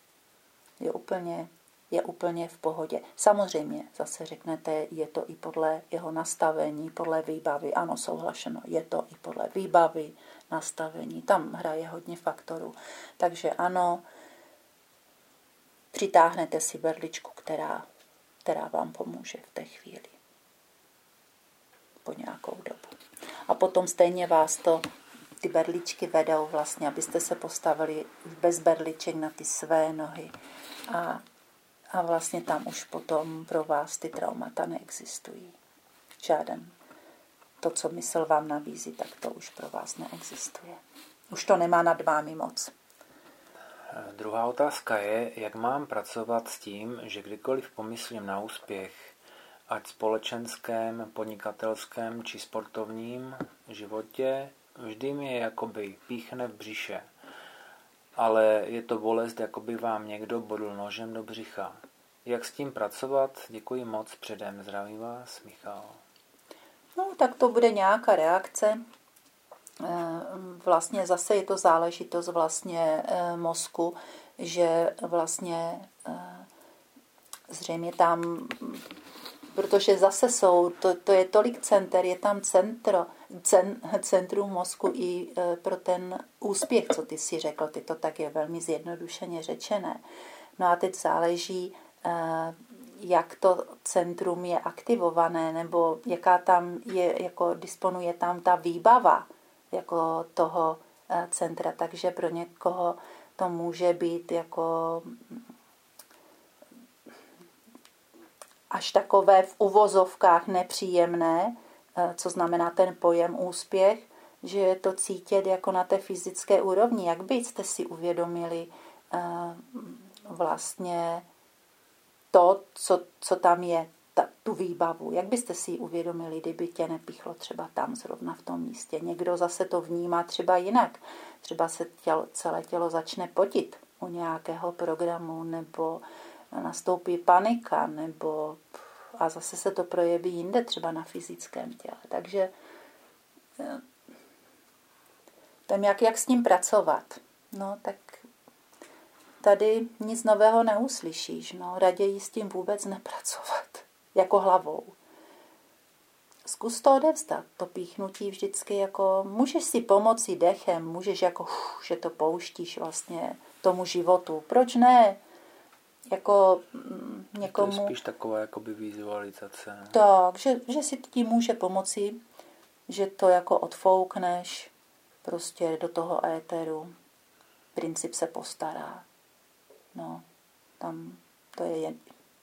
Je úplně v pohodě. Samozřejmě, zase řeknete, je to i podle jeho nastavení, podle výbavy. Ano, souhlašeno, je to i podle výbavy, nastavení. Tam hraje hodně faktorů. Takže ano, přitáhnete si berličku, která vám pomůže v té chvíli. Po nějakou dobu. A potom stejně vás ty berličky vedou vlastně, abyste se postavili bez berliček na ty své nohy. A vlastně tam už potom pro vás ty traumata neexistují. Žáden. To, co mysl vám nabízí, tak to už pro vás neexistuje. Už to nemá nad vámi moc. Druhá otázka je, jak mám pracovat s tím, že kdykoliv pomyslím na úspěch, ať společenském, podnikatelském či sportovním, životě, vždy mě jakoby píchne v břiše, ale je to bolest, jako by vám někdo bodl nožem do břicha. Jak s tím pracovat? Děkuji moc předem. Zdraví vás, Michal. No, tak to bude nějaká reakce. Vlastně zase je to záležitost vlastně mozku, že vlastně zřejmě tam, protože zase to je tolik center, je tam centrum mozku i pro ten úspěch, co ty si řekl, ty to tak je velmi zjednodušeně řečené. No a teď záleží, jak to centrum je aktivované, nebo jaká tam je, jako disponuje tam ta výbava jako toho centra, takže pro někoho to může být jako až takové v uvozovkách nepříjemné, co znamená ten pojem úspěch, že je to cítit jako na té fyzické úrovni. Jak byste si uvědomili vlastně to, co tam je, tu výbavu. Jak byste si ji uvědomili, kdyby tě nepichlo třeba tam zrovna v tom místě. Někdo zase to vnímá třeba jinak. Třeba se celé tělo začne potit u nějakého programu, nebo nastoupí panika, nebo a zase se to projeví jinde, třeba na fyzickém těle. Takže tam jak s tím pracovat? No, tak tady nic nového neuslyšíš. No, raději s tím vůbec nepracovat. Jako hlavou. Zkus to odevzdat. To píchnutí vždycky jako, můžeš si pomoci dechem, můžeš jako, že to pouštíš vlastně tomu životu. Proč ne? Jako někomu... To je spíš taková jakoby vizualizace. Ne? Tak, že si tím může pomoci, že to jako odfoukneš prostě do toho éteru. Princip se postará. No, tam to je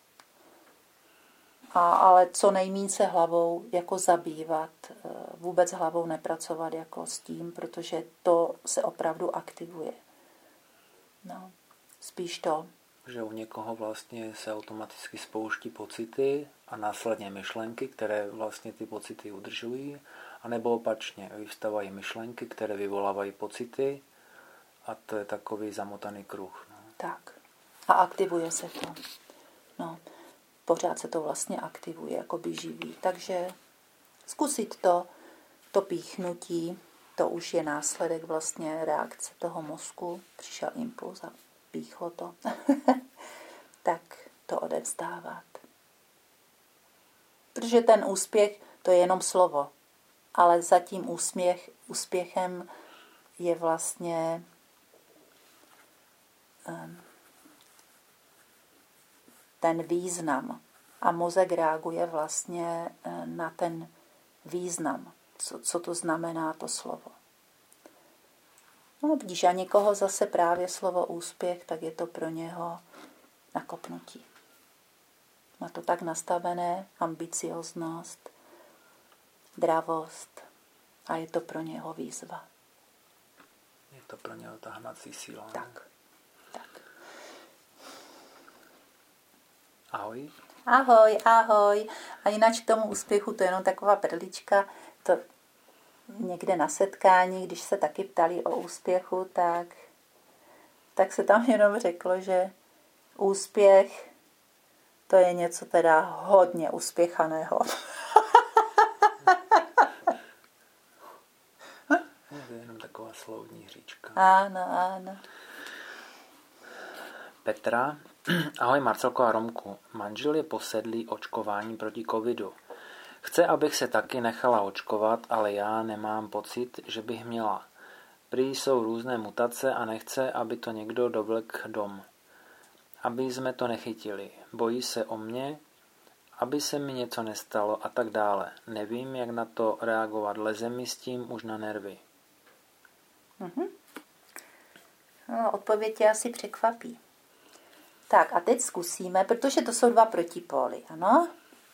ale co nejméně se hlavou jako zabývat, vůbec hlavou nepracovat jako s tím, protože to se opravdu aktivuje. No, spíš to. Že u někoho vlastně se automaticky spouští pocity a následně myšlenky, které vlastně ty pocity udržují, anebo opačně, vyvstávají myšlenky, které vyvolávají pocity a to je takový zamotaný kruh. No. Tak. A aktivuje se to. No. Pořád se to vlastně aktivuje, jako by živí. Takže zkusit to píchnutí, to už je následek vlastně reakce toho mozku. Přišel impuls a píchlo to. Tak to odevzdávat. Protože ten úspěch, to je jenom slovo. Ale za tím úspěchem je vlastně ten význam. A mozek reaguje vlastně na ten význam, co to znamená to slovo. No, když a někoho zase právě slovo úspěch, tak je to pro něho nakopnutí. Má to tak nastavené, ambicioznost, dravost a je to pro něho výzva. Je to pro něho ta hnací síla. Tak. Ahoj. Ahoj. A jinak k tomu úspěchu, to je jenom taková perlička, to někde na setkání, když se taky ptali o úspěchu, tak se tam jenom řeklo, že úspěch to je něco teda hodně uspěchaného. To je jenom taková slovní hříčka. Ano. Petra. Ahoj Marcelko a Romku. Manžel je posedlý očkování proti covidu. Chce, abych se taky nechala očkovat, ale já nemám pocit, že bych měla. Prý jsou různé mutace a nechce, aby to někdo dovlek dom. Aby jsme to nechytili. Bojí se o mě, aby se mi něco nestalo a tak dále. Nevím, jak na to reagovat. Leze mi s tím už na nervy. No, odpověď tě asi překvapí. Tak a teď zkusíme, protože to jsou dva protipóly, ano?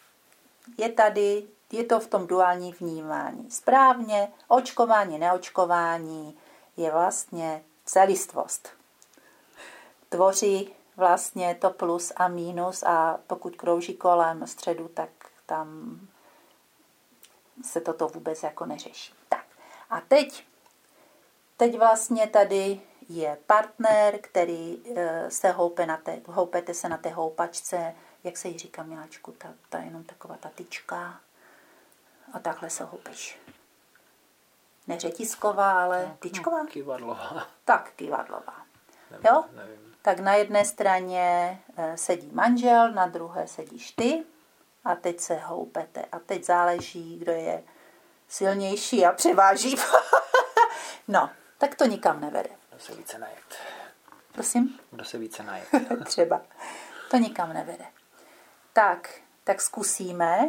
Je to v tom duální vnímání. Správně, očkování, neočkování je vlastně celistvost. Tvoří vlastně to plus a mínus a pokud krouží kolem středu, tak tam se toto vůbec jako neřeší. Tak, A teď vlastně tady je partner, který se houpete se na té houpačce, jak se jí říká, miláčku, ta jenom taková ta tyčka. A takhle se houpeš. Ne řetisková, ale tyčková? Kyvadlová. Tak, kyvadlová. Jo? Nevím. Tak na jedné straně sedí manžel, na druhé sedíš ty a teď se houpete. A teď záleží, kdo je silnější a převáží. No, tak to nikam nevede. Kdo se více najet. Prosím? Kdo se více najet. Třeba. To nikam nevede. Tak zkusíme.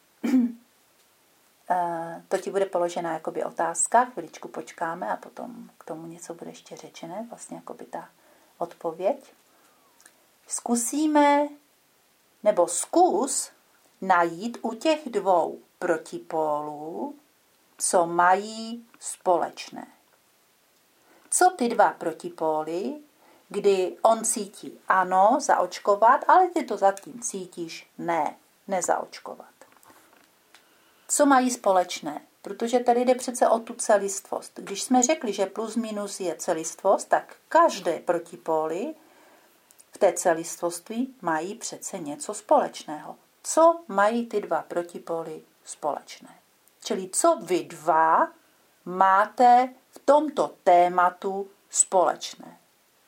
To ti bude položena jakoby otázka, chviličku počkáme a potom k tomu něco bude ještě řečené, vlastně jakoby ta odpověď. Zkusíme, nebo zkus najít u těch dvou protipólů, co mají společné. Co ty dva protipóly, kdy on cítí ano, zaočkovat, ale ty to zatím cítíš ne, nezaočkovat. Co mají společné? Protože tady jde přece o tu celistvost. Když jsme řekli, že plus minus je celistvost, tak každé protipóly v té celistvosti mají přece něco společného. Co mají ty dva protipóly společné? Čili co vy dva máte v tomto tématu společné?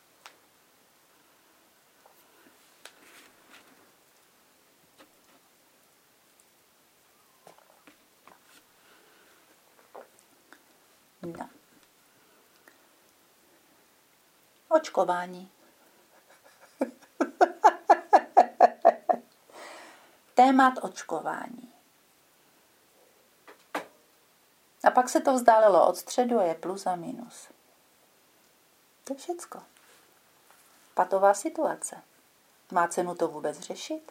No. Očkování. Témat očkování. A pak se to vzdálilo od středu a je plus a minus. To je všecko. Patová situace. Má cenu to vůbec řešit?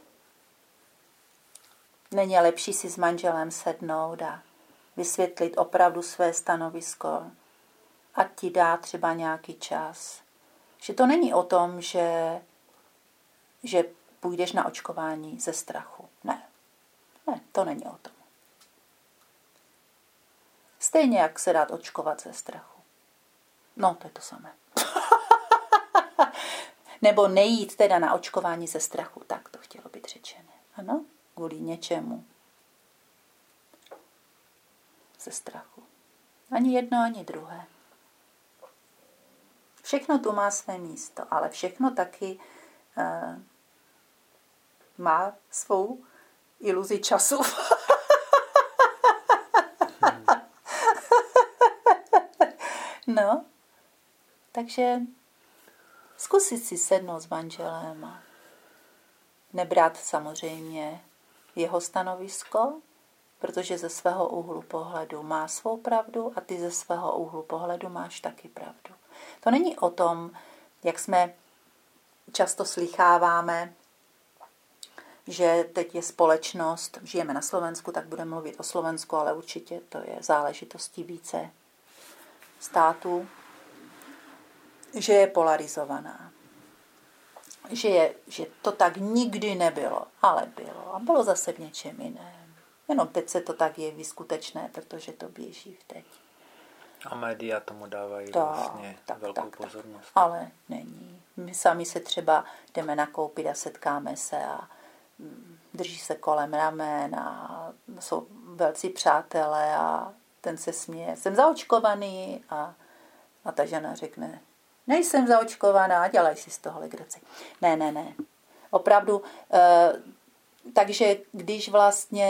Není lepší si s manželem sednout a vysvětlit opravdu své stanovisko, ať ti dá třeba nějaký čas. Že to není o tom, že půjdeš na očkování ze strachu. Ne, to není o tom. Stejně jak se dát očkovat ze strachu. No, to je to samé. Nebo nejít teda na očkování ze strachu. Tak to chtělo být řečené. Ano, kvůli něčemu. Ze strachu. Ani jedno, ani druhé. Všechno tu má své místo, ale všechno taky má svou iluzi času. No, takže zkusit si sednout s manželem a nebrat samozřejmě jeho stanovisko, protože ze svého úhlu pohledu má svou pravdu a ty ze svého úhlu pohledu máš taky pravdu. To není o tom, jak jsme často slycháváme, že teď je společnost, žijeme na Slovensku, tak budeme mluvit o Slovensku, ale určitě to je záležitostí více států, že je polarizovaná. Že to tak nikdy nebylo, ale bylo. A bylo zase v něčem jiném. Jenom teď se to tak jeví skutečné, protože to běží v teď. A média tomu dávají vlastně velkou pozornost. Ale není. My sami se třeba jdeme nakoupit a setkáme se a drží se kolem ramen a jsou velcí přátelé a ten se směje. Jsem zaočkovaný a ta žena řekne, nejsem zaočkovaná, dělaj si z toho legraci. Ne. Opravdu, takže když vlastně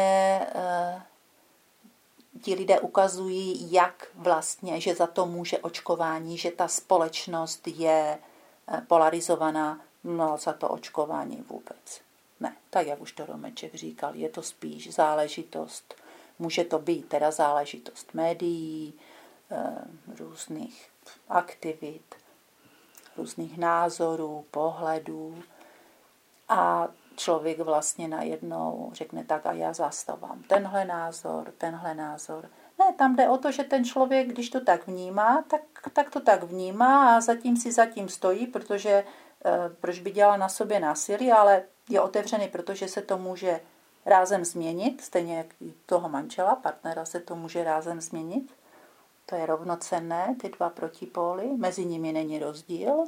ti lidé ukazují, jak vlastně, že za to může očkování, že ta společnost je polarizovaná, no za to očkování vůbec. Ne, tak jak už to Romeček říkal, je to spíš záležitost, může to být teda záležitost médií, různých aktivit, různých názorů, pohledů a člověk vlastně najednou řekne tak a já zastávám tenhle názor. Ne, tam jde o to, že ten člověk, když to tak vnímá, tak to tak vnímá a zatím stojí, protože proč by dělal na sobě násilí, ale je otevřený, protože se to může rázem změnit, stejně jak i toho manžela, partnera se to může rázem změnit. To je rovnocenné, ty dva protipóly, mezi nimi není rozdíl.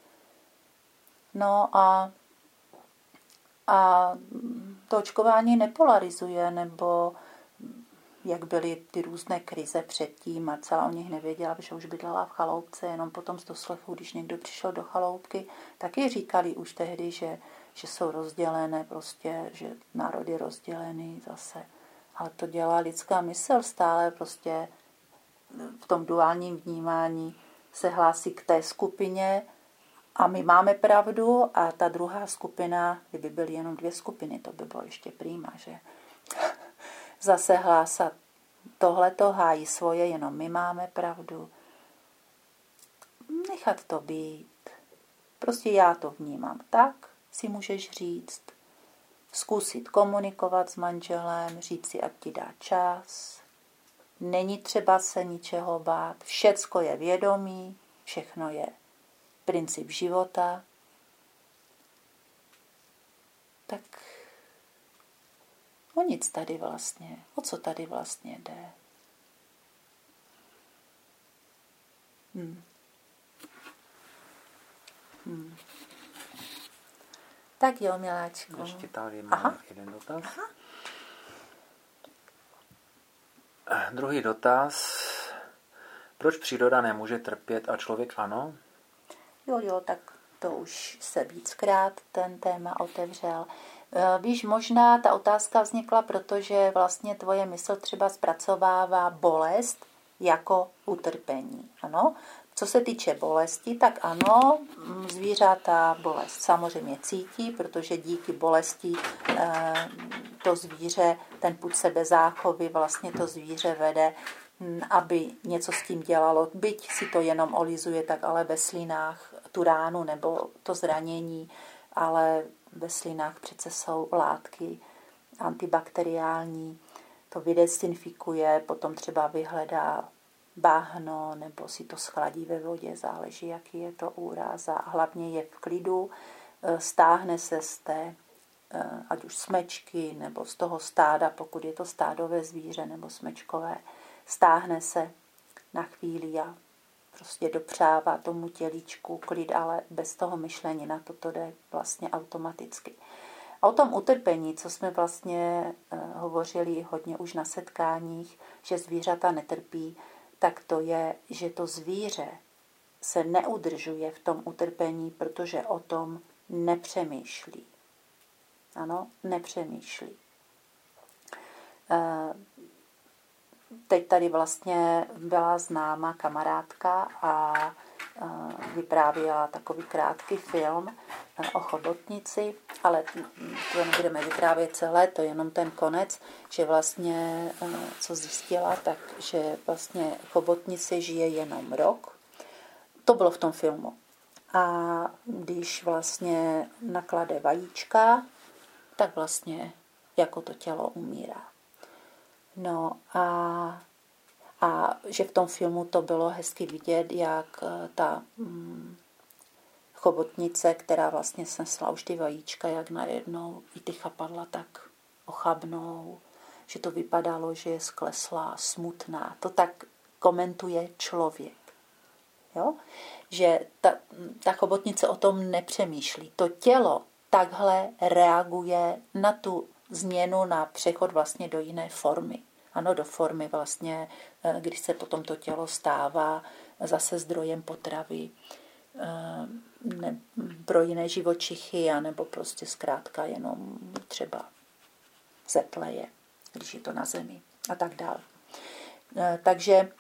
No a to očkování nepolarizuje, nebo jak byly ty různé krize předtím, Marcela o nich nevěděla, protože už bydlela v chaloupce, jenom potom z doslechu, když někdo přišel do chaloupky, taky říkali už tehdy, že jsou rozdělené, prostě, že národ je rozdělený zase. Ale to dělá lidská mysl stále, prostě v tom duálním vnímání se hlásí k té skupině a my máme pravdu a ta druhá skupina, kdyby byly jenom dvě skupiny, to by bylo ještě prýma, že zase hlásat tohleto hájí svoje, jenom my máme pravdu. Nechat to být. Prostě já to vnímám tak, si můžeš říct. Zkusit komunikovat s manželem, říct si, ať ti dá čas. Není třeba se ničeho bát. Všecko je vědomí, všechno je princip života. Tak o nic tady vlastně, o co tady vlastně jde? Tak jo, miláčku. Ještě tady mám jeden dotaz. Druhý dotaz. Proč příroda nemůže trpět a člověk ano? Jo, tak to už se víckrát ten téma otevřel. Víš, možná ta otázka vznikla, protože vlastně tvoje mysl třeba zpracovává bolest jako utrpení. Ano? Co se týče bolesti, tak ano, zvířata bolest samozřejmě cítí, protože díky bolesti to zvíře, ten pud sebezáchovy vlastně to zvíře vede, aby něco s tím dělalo. Byť si to jenom olizuje, tak ale ve slinách tu ránu nebo to zranění, ale ve slinách přece jsou látky antibakteriální, to vydesinfikuje, potom třeba vyhledá bahno nebo si to schladí ve vodě, záleží, jaký je to úraz a hlavně je v klidu, stáhne se z té, ať už smečky nebo z toho stáda, pokud je to stádové zvíře nebo smečkové, stáhne se na chvíli a prostě dopřává tomu tělíčku klid, ale bez toho myšlení na to jde vlastně automaticky. A o tom utrpení, co jsme vlastně hovořili hodně už na setkáních, že zvířata netrpí, tak to je, že to zvíře se neudržuje v tom utrpení, protože o tom nepřemýšlí. Ano, nepřemýšlí. Teď tady vlastně byla známá kamarádka a vyprávěla takový krátký film o chobotnici, ale to nebudeme vyprávět celé, to je jenom ten konec, že vlastně, co zjistila, tak že vlastně chobotnice žije jenom rok. To bylo v tom filmu. A když vlastně naklade vajíčka, tak vlastně jako to tělo umírá. No a že v tom filmu to bylo hezky vidět, jak ta chobotnice, která vlastně snesla už ty vajíčka, jak najednou i ty chapadla tak ochabnou, že to vypadalo, že je skleslá, smutná. To tak komentuje člověk. Jo? Že ta chobotnice o tom nepřemýšlí. To tělo takhle reaguje na tu změnu, na přechod vlastně do jiné formy. Ano, do formy vlastně, když se potom to tělo stává zase zdrojem potravy pro jiné živočichy, anebo prostě zkrátka jenom třeba zepleje, když je to na zemi a tak dále. Takže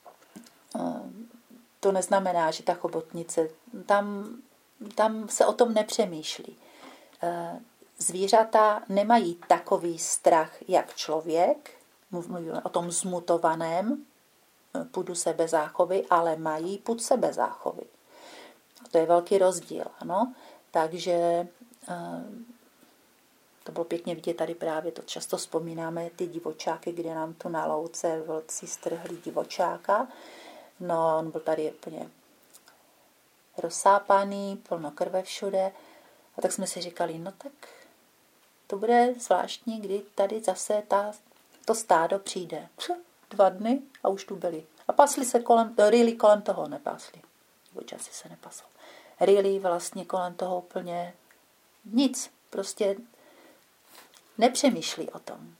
to neznamená, že ta chobotnice, tam se o tom nepřemýšlí. Zvířata nemají takový strach, jak člověk, mluvíme o tom zmutovaném pudu sebezáchovy, ale mají pud sebezáchovy. To je velký rozdíl, ano. Takže to bylo pěkně vidět tady právě, to často vzpomínáme, ty divočáky, kde nám tu na louce vlci strhli divočáka. No, on byl tady úplně rozsápaný, plno krve všude. A tak jsme si říkali, no tak to bude zvláštní, kdy tady zase to stádo přijde. 2 dny a už tu byli. A pasli se kolem toho nepásli. Počasí se nepasl. Ryli vlastně kolem toho úplně nic. Prostě nepřemýšlí o tom.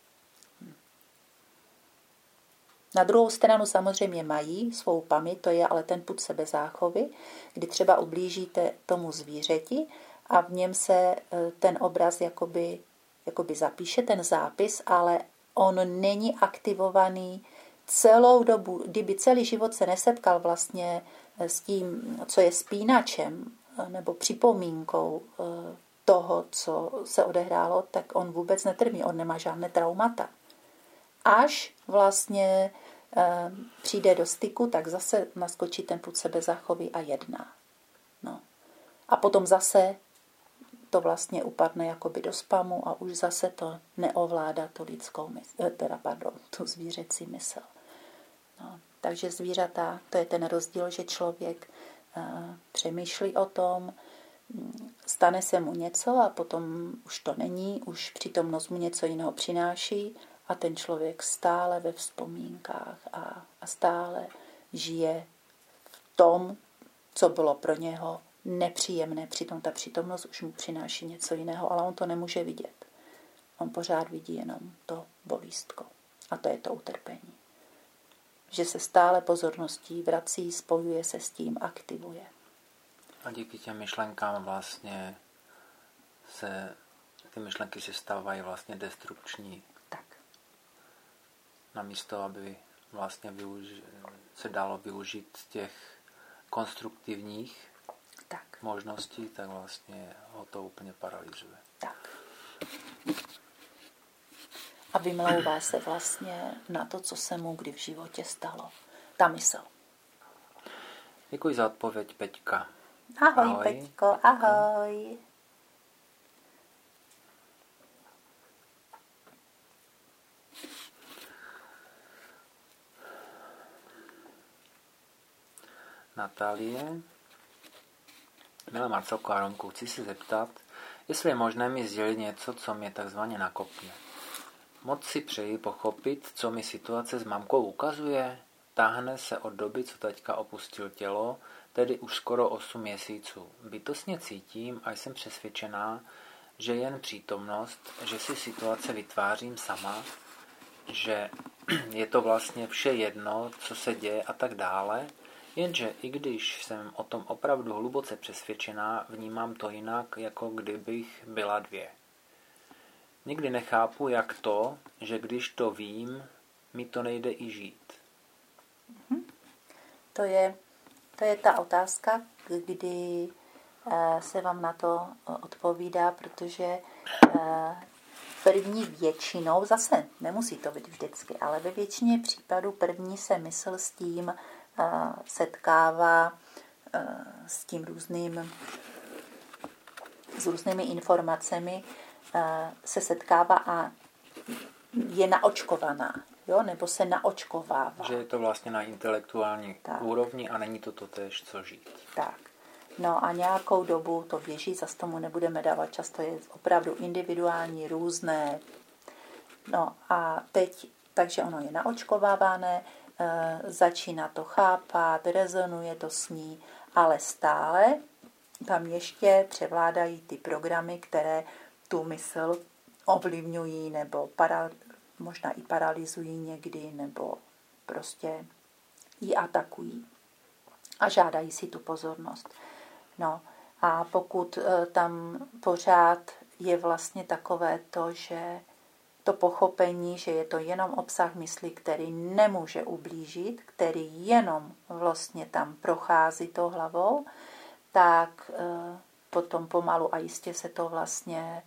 Na druhou stranu samozřejmě mají svou paměť, to je ale ten pud sebezáchovy, kdy třeba ublížíte tomu zvířeti a v něm se ten obraz jakoby zapíše, ten zápis, ale on není aktivovaný celou dobu. Kdyby celý život se nesetkal vlastně s tím, co je spínačem nebo připomínkou toho, co se odehrálo, tak on vůbec netrpí, on nemá žádné traumata. Až vlastně přijde do styku, tak zase naskočí ten pud sebezáchovy a jedná. No. A potom zase to vlastně upadne jakoby do spamu a už zase to neovládá tu lidskou tu zvířecí mysl. No. Takže zvířata, to je ten rozdíl, že člověk přemýšlí o tom, stane se mu něco a potom už to není, už přítomnost mu něco jiného přináší a ten člověk stále ve vzpomínkách a stále žije v tom, co bylo pro něho nepříjemné. Přitom ta přítomnost už mu přináší něco jiného, ale on to nemůže vidět. On pořád vidí jenom to bolístko. A to je to utrpení. Že se stále pozorností vrací, spojuje se s tím, aktivuje. A díky těm myšlenkám vlastně ty myšlenky se stávají vlastně destrukční. Tak. Namísto, aby vlastně se dalo využít těch konstruktivních možností, tak vlastně ho to úplně paralyzuje. Tak. A vymlouvá se vlastně na to, co se mu kdy v životě stalo. Ta mysl. Děkuji za odpověď, Peťka. Ahoj. Peťko, ahoj. Natálie. Milé Marcelko a Romku, chci se zeptat, jestli je možné mi sdělit něco, co mě takzvaně nakopne. Moc si přeji pochopit, co mi situace s mamkou ukazuje. Táhne se od doby, co taťka opustil tělo, tedy už skoro 8 měsíců. Bytostně cítím a jsem přesvědčená, že jen přítomnost, že si situace vytvářím sama, že je to vlastně vše jedno, co se děje a tak dále, jenže i když jsem o tom opravdu hluboce přesvědčená, vnímám to jinak, jako kdybych byla 2. Nikdy nechápu, jak to, že když to vím, mi to nejde i žít. To je ta otázka, kdy se vám na to odpovídá, protože první většinou, zase nemusí to být vždycky, ale ve většině případů první se mysl s tím setkává s tím s různými informacemi se setkává a je naočkovaná, jo? Nebo se naočkovává. Že je to vlastně na intelektuální úrovni a není to totéž, co žít. Tak. No a nějakou dobu to běží, zase tomu nebudeme dávat čas, to je opravdu individuální, různé. No a teď, takže ono je naočkovávané, začíná to chápat, rezonuje to s ní, ale stále tam ještě převládají ty programy, které tu mysl ovlivňují nebo možná i paralyzují někdy, nebo prostě ji atakují a žádají si tu pozornost. No a pokud tam pořád je vlastně takové to, že to pochopení, že je to jenom obsah mysli, který nemůže ublížit, který jenom vlastně tam prochází tou hlavou, tak potom pomalu a jistě se to vlastně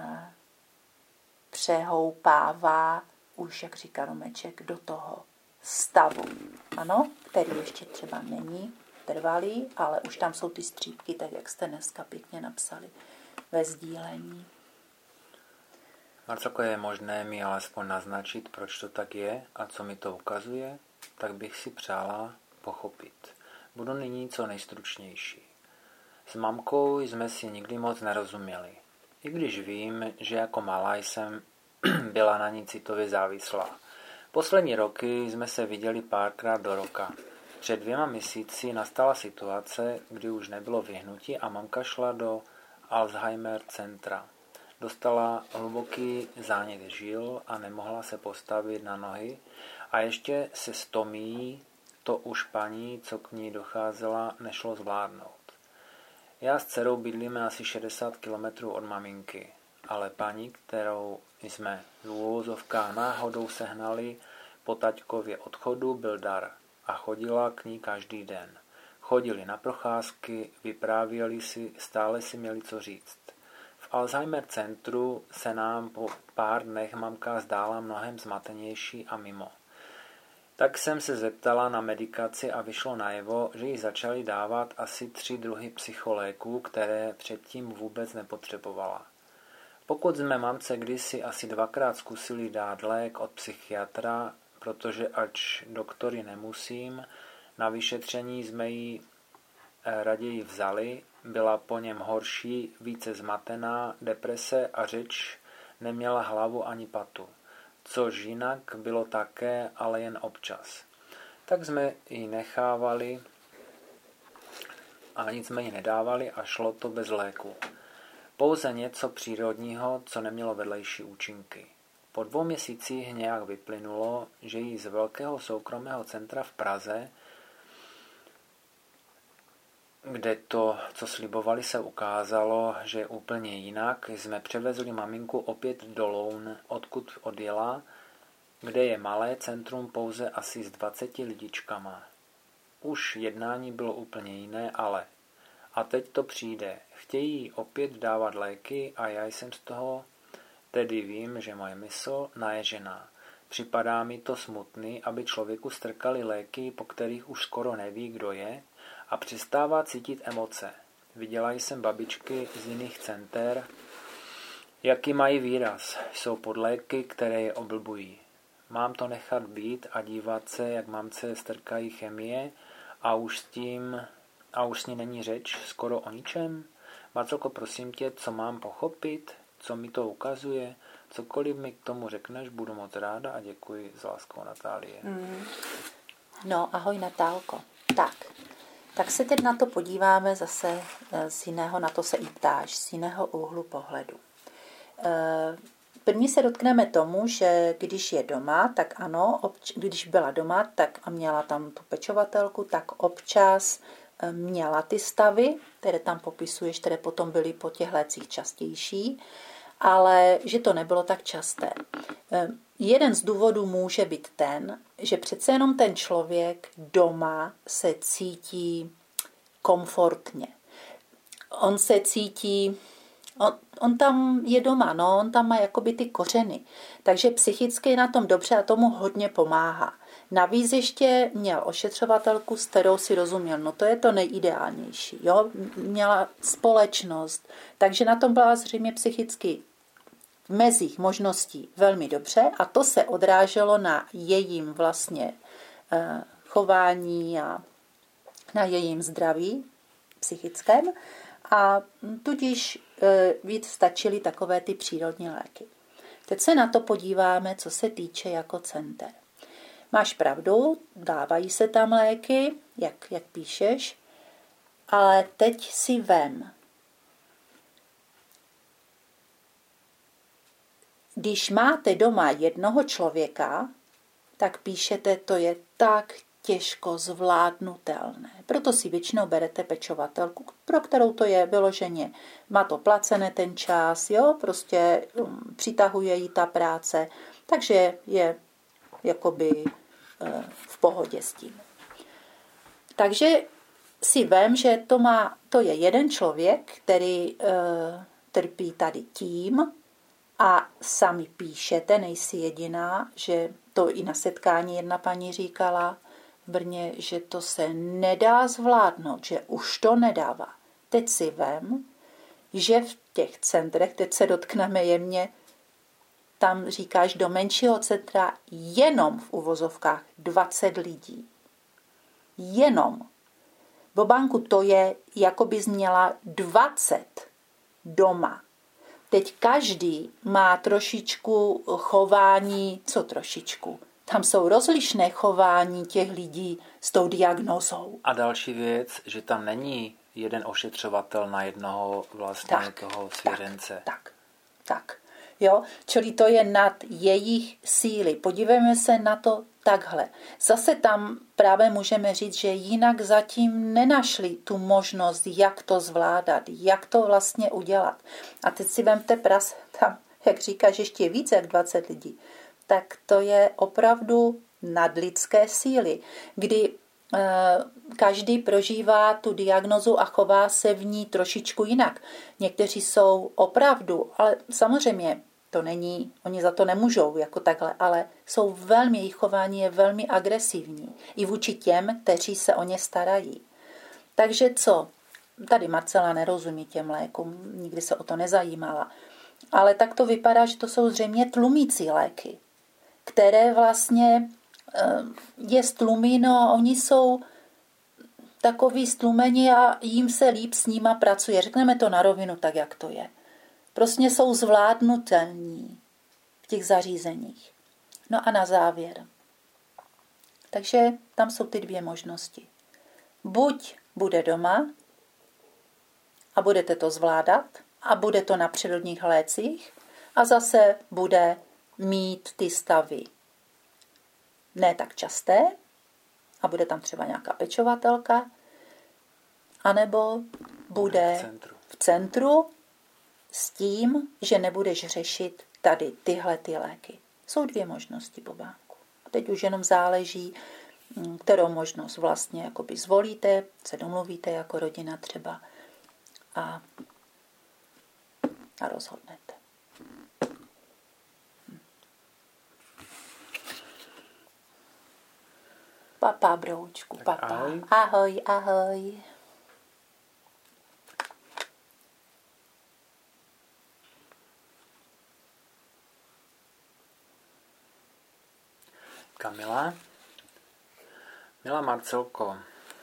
přehoupává už, jak říká Romeček, do toho stavu, ano, který ještě třeba není trvalý, ale už tam jsou ty střípky, tak jak jste dneska pěkně napsali ve sdílení. Marcelko, je možné mi alespoň naznačit, proč to tak je a co mi to ukazuje? Tak bych si přála pochopit. Budu nyní co nejstručnější. S mamkou jsme si nikdy moc nerozuměli. I když vím, že jako malá jsem byla na ní citově závislá. Poslední roky jsme se viděli párkrát do roka. Před 2 měsíci nastala situace, kdy už nebylo vyhnutí a mamka šla do Alzheimer centra. Dostala hluboký zánět žil a nemohla se postavit na nohy a ještě se stomií to už paní, co k ní docházela, nešlo zvládnout. Já s dcerou bydlíme asi 60 km od maminky, ale paní, kterou jsme v úvozovkách náhodou sehnali po taťkově odchodu, byl dar a chodila k ní každý den. Chodili na procházky, vyprávěli si, stále si měli co říct. V Alzheimer centru se nám po pár dnech mamka zdála mnohem zmatenější a mimo. Tak jsem se zeptala na medikaci a vyšlo najevo, že jí začali dávat asi 3 druhy psycholéků, které předtím vůbec nepotřebovala. Pokud jsme mamce kdysi asi 2krát zkusili dát lék od psychiatra, protože ač doktory nemusím, na vyšetření jsme ji raději vzali, byla po něm horší, více zmatená, deprese a řeč neměla hlavu ani patu. Což jinak bylo také, ale jen občas. Tak jsme ji nechávali a nic jsme jí nedávali a šlo to bez léku. Pouze něco přírodního, co nemělo vedlejší účinky. Po 2 měsících nějak vyplynulo, že jí z velkého soukromého centra v Praze, kde to, co slibovali, se ukázalo, že je úplně jinak, jsme převezli maminku opět do Loun, odkud odjela, kde je malé centrum pouze asi s 20 lidičkama. Už jednání bylo úplně jiné, ale... A teď to přijde. Chtějí opět dávat léky a já jsem z toho, tedy vím, že moje mysl naježená. Připadá mi to smutný, aby člověku strkali léky, po kterých už skoro neví, kdo je, a přestává cítit emoce. Viděla jsem babičky z jiných center, jaký mají výraz. Jsou pod léky, které je oblbují. Mám to nechat být a dívat se, jak mamce strkají chemie a už s ní není řeč skoro o ničem? Marcelko, prosím tě, co mám pochopit? Co mi to ukazuje? Cokoliv mi k tomu řekneš, budu moc ráda a děkuji s láskou, Natálie. No, ahoj Natálko. Tak se teď na to podíváme zase z jiného, na to se i ptáš, z jiného úhlu pohledu. První se dotkneme tomu, že když je doma, tak ano, když byla doma tak a měla tam tu pečovatelku, tak občas měla ty stavy, které tam popisuješ, které potom byly po těch lécích častější, ale že to nebylo tak časté. Jeden z důvodů může být ten, že přece jenom ten člověk doma se cítí komfortně. On se cítí, on tam je doma, no, on tam má jakoby ty kořeny. Takže psychicky je na tom dobře a tomu hodně pomáhá. Navíc ještě měl ošetřovatelku, s kterou si rozuměl, no to je to nejideálnější. Jo? Měla společnost, takže na tom byla zřejmě psychicky v mezích možností velmi dobře a to se odráželo na jejím vlastně chování a na jejím zdraví psychickém a tudíž víc stačily takové ty přírodní léky. Teď se na to podíváme, co se týče jako center. Máš pravdu, dávají se tam léky, jak píšeš, ale teď si vem. Když máte doma jednoho člověka, tak píšete, to je tak těžko zvládnutelné. Proto si většinou berete pečovatelku, pro kterou to je vyloženě. Má to placené ten čas, jo, prostě přitahuje jí ta práce, takže je jakoby v pohodě s tím. Takže si vem, že to je jeden člověk, který trpí tady tím a sami píšete, nejsi jediná, že to i na setkání jedna paní říkala v Brně, že to se nedá zvládnout, že už to nedává. Teď si vem, že v těch centrech, teď se dotkneme jemně, tam říkáš do menšího centra jenom v uvozovkách 20 lidí. Jenom. V banku to je, jako bys měla 20 doma. Teď každý má trošičku chování, co trošičku? Tam jsou rozlišné chování těch lidí s tou diagnózou. A další věc, že tam není jeden ošetřovatel na jednoho vlastně toho svěřence. Tak. Jo? Čili to je nad jejich síly. Podívejme se na to takhle. Zase tam právě můžeme říct, že jinak zatím nenašli tu možnost, jak to zvládat, jak to vlastně udělat. A teď si vemte tam, jak říkáš, ještě více jak 20 lidí. Tak to je opravdu nadlidské síly, kdy každý prožívá tu diagnozu a chová se v ní trošičku jinak. Někteří jsou opravdu, ale samozřejmě to není, oni za to nemůžou jako takhle, ale jsou velmi, jejich chování je velmi agresivní i vůči těm, kteří se o ně starají. Takže co? Tady Marcela nerozumí těm lékům, nikdy se o to nezajímala. Ale tak to vypadá, že to jsou zřejmě tlumící léky, které vlastně je stlumí, no oni jsou takový stlumeni a jim se líp s nima pracuje. Řekneme to na rovinu tak, jak to je. Prostě jsou zvládnutelní v těch zařízeních. No a na závěr. Takže tam jsou ty dvě možnosti. Buď bude doma a budete to zvládat a bude to na přírodních lécích a zase bude mít ty stavy ne tak časté a bude tam třeba nějaká pečovatelka, anebo bude v centru s tím, že nebudeš řešit tady tyhle ty léky. Jsou dvě možnosti, Bobánku. A teď už jenom záleží, kterou možnost vlastně jakoby zvolíte, se domluvíte jako rodina třeba a rozhodnete. Papa, broučku, papa. Ahoj. Ahoj, ahoj. Kamila. Milá Marcelko,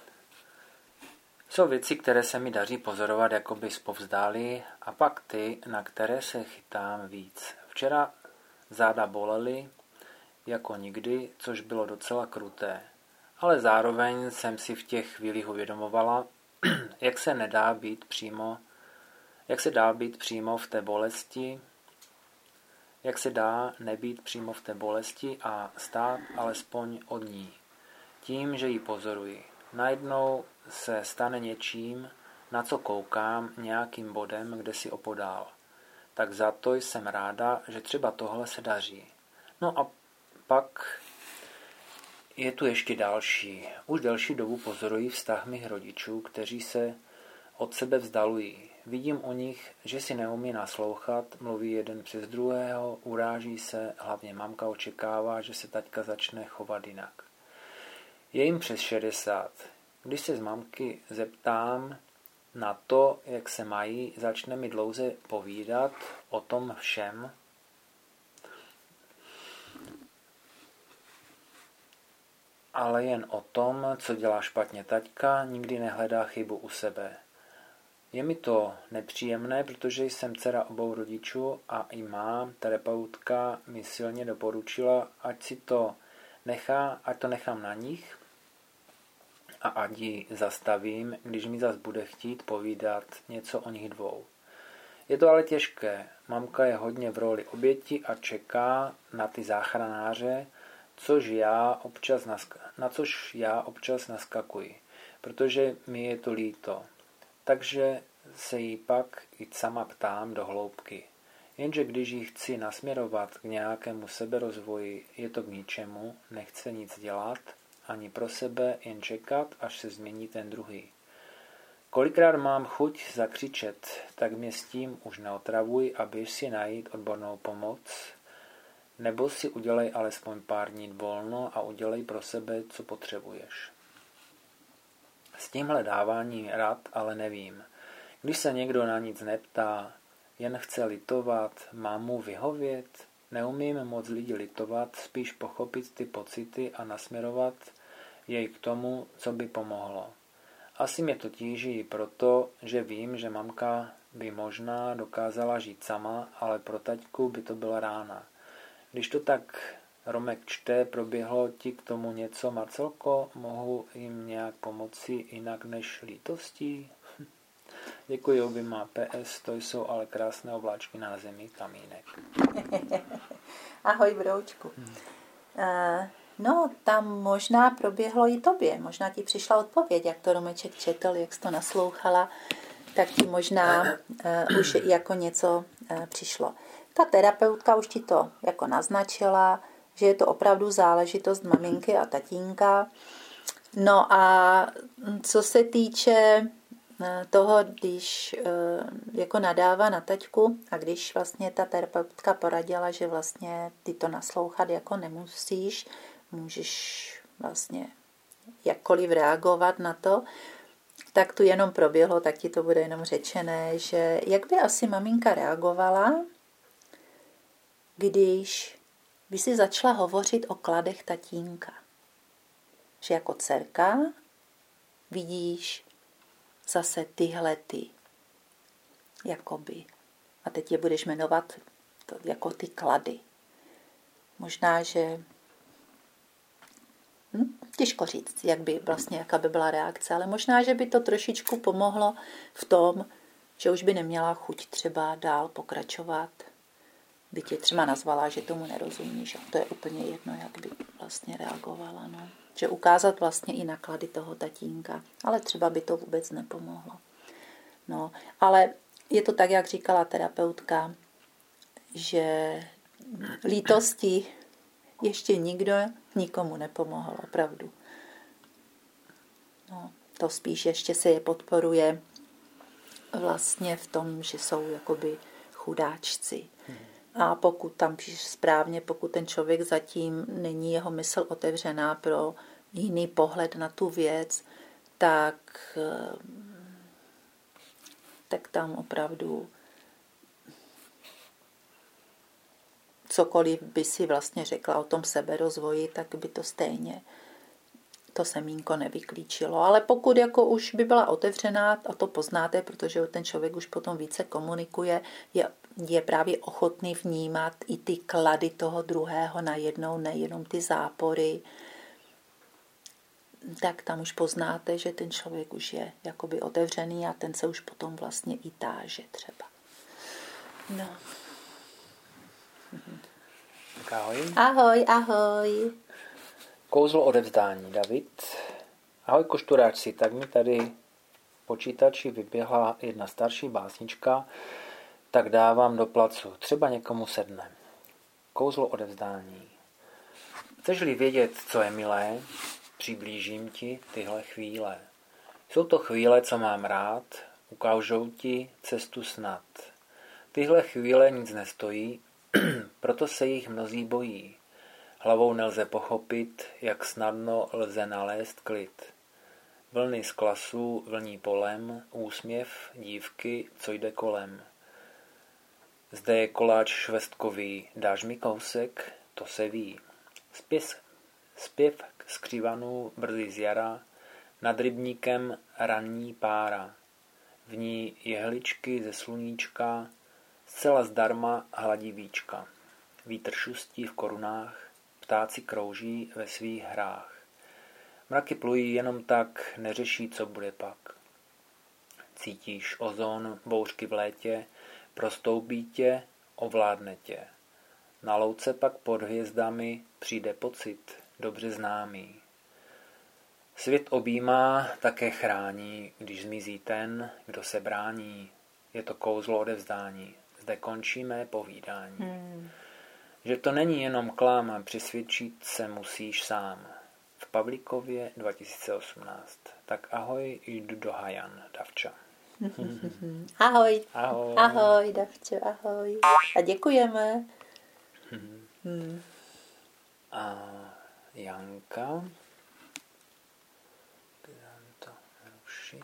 jsou věci, které se mi daří pozorovat jakoby zpovzdálí a pak ty, na které se chytám víc. Včera záda bolely jako nikdy, což bylo docela kruté. Ale zároveň jsem si v těch chvílích uvědomovala, jak se dá být přímo v té bolesti, jak se dá nebýt přímo v té bolesti a stát alespoň od ní. Tím, že ji pozoruji. Najednou se stane něčím, na co koukám nějakým bodem, kde si opodál. Tak za to jsem ráda, že třeba tohle se daří. No a pak je tu ještě další. Už delší dobu pozoruji vztah mých rodičů, kteří se od sebe vzdalují. Vidím u nich, že si neumí naslouchat, mluví jeden přes druhého, uráží se, hlavně mamka očekává, že se taťka začne chovat jinak. Je jim přes 60. Když se z mamky zeptám na to, jak se mají, začne mi dlouze povídat o tom všem, ale jen o tom, co dělá špatně taťka, nikdy nehledá chybu u sebe. Je mi to nepříjemné, protože jsem dcera obou rodičů a i má terapeutka mi silně doporučila, ať to nechám na nich a ať ji zastavím, když mi zas bude chtít povídat něco o nich dvou. Je to ale těžké. Mamka je hodně v roli oběti a čeká na ty záchranáře, na což já občas naskakuji, protože mi je to líto. Takže se jí pak i sama ptám do hloubky. Jenže když ji chci nasměrovat k nějakému seberozvoji, je to k ničemu, nechce nic dělat, ani pro sebe, jen čekat, až se změní ten druhý. Kolikrát mám chuť zakřičet, tak mě s tím už neotravuj a běž si najít odbornou pomoc, nebo si udělej alespoň pár dní volno a udělej pro sebe, co potřebuješ. S tímhle dávání rad ale nevím. Když se někdo na nic neptá, jen chce litovat, mám mu vyhovět? Neumím moc lidi litovat, spíš pochopit ty pocity a nasměrovat jej k tomu, co by pomohlo. Asi mě to tíží proto, že vím, že mamka by možná dokázala žít sama, ale pro taťku by to byla rána. Když to tak Romek čte, proběhlo ti k tomu něco, Marcelko? Mohu jim nějak pomoci jinak než lítostí? Děkuji oběma. PS, to jsou ale krásné obláčky na zemi, kamínek. Ahoj, broučku. No, tam možná proběhlo i tobě. Možná ti přišla odpověď, jak to Romeček četl, jak jsi to naslouchala, tak ti možná už jako něco přišlo. Ta terapeutka už ti to jako naznačila, že je to opravdu záležitost maminky a tatínka. No a co se týče toho, když jako nadává na taťku a když vlastně ta terapeutka poradila, že vlastně ty to naslouchat jako nemusíš, můžeš vlastně jakkoliv reagovat na to, tak tu jenom proběhlo, tak ti to bude jenom řečené, že jak by asi maminka reagovala, když by si začala hovořit o kladech tatínka. Že jako dcerka vidíš zase tyhle ty, jakoby. A teď je budeš jmenovat jako ty klady. Možná, že těžko říct, jak by vlastně, jaká by byla reakce, ale možná, že by to trošičku pomohlo v tom, že už by neměla chuť třeba dál pokračovat. By tě třeba nazvala, že tomu nerozumíš. A to je úplně jedno, jak by vlastně reagovala. No. Že ukázat vlastně i náklady toho tatínka. Ale třeba by to vůbec nepomohlo. No, ale je to tak, jak říkala terapeutka, že lítosti ještě nikdo nikomu nepomohl, opravdu. No, to spíš ještě se je podporuje vlastně v tom, že jsou jakoby chudáčci. A pokud tam píšeš správně, pokud ten člověk zatím není jeho mysl otevřená pro jiný pohled na tu věc, tak tam opravdu cokoliv by si vlastně řekla o tom seberozvoji, tak by to stejně to semínko nevyklíčilo. Ale pokud jako už by byla otevřená, a to poznáte, protože ten člověk už potom více komunikuje, je právě ochotný vnímat i ty klady toho druhého najednou, nejenom ty zápory, tak tam už poznáte, že ten člověk už je jakoby otevřený a ten se už potom vlastně i táže třeba. No. Tak ahoj. Ahoj, ahoj. Kouzlo odevzdání, David. Ahoj košturáčci, tak mi tady v počítači vyběhla jedna starší básnička, tak dávám do placu. Třeba někomu sedne. Kouzlo odevzdání. Chceš-li vědět, co je milé, přiblížím ti tyhle chvíle. Jsou to chvíle, co mám rád, ukážou ti cestu snad. Tyhle chvíle nic nestojí, proto se jich mnozí bojí. Hlavou nelze pochopit, jak snadno lze nalézt klid. Vlny z klasů vlní polem, úsměv dívky, co jde kolem. Zde je koláč švestkový, dáš mi kousek, to se ví. Zpěv skřivanů brzy z jara, nad rybníkem ranní pára. V ní jehličky ze sluníčka, zcela zdarma hladí víčka. Vítr šustí v korunách, ptáci krouží ve svých hrách. Mraky plují jenom tak, neřeší, co bude pak. Cítíš ozon, bouřky v létě, prostoupí tě, ovládne tě. Na louce pak pod hvězdami přijde pocit, dobře známý. Svět objímá, také chrání, když zmizí ten, kdo se brání. Je to kouzlo odevzdání. Zde končí mé povídání. Že to není jenom klam, přesvědčit se musíš sám. V Pavlíkově 2018. Tak ahoj, jdu do Hajan, Davča. Ahoj. Ahoj. Ahoj, Davčo, ahoj. A děkujeme. A Janka. To rušit.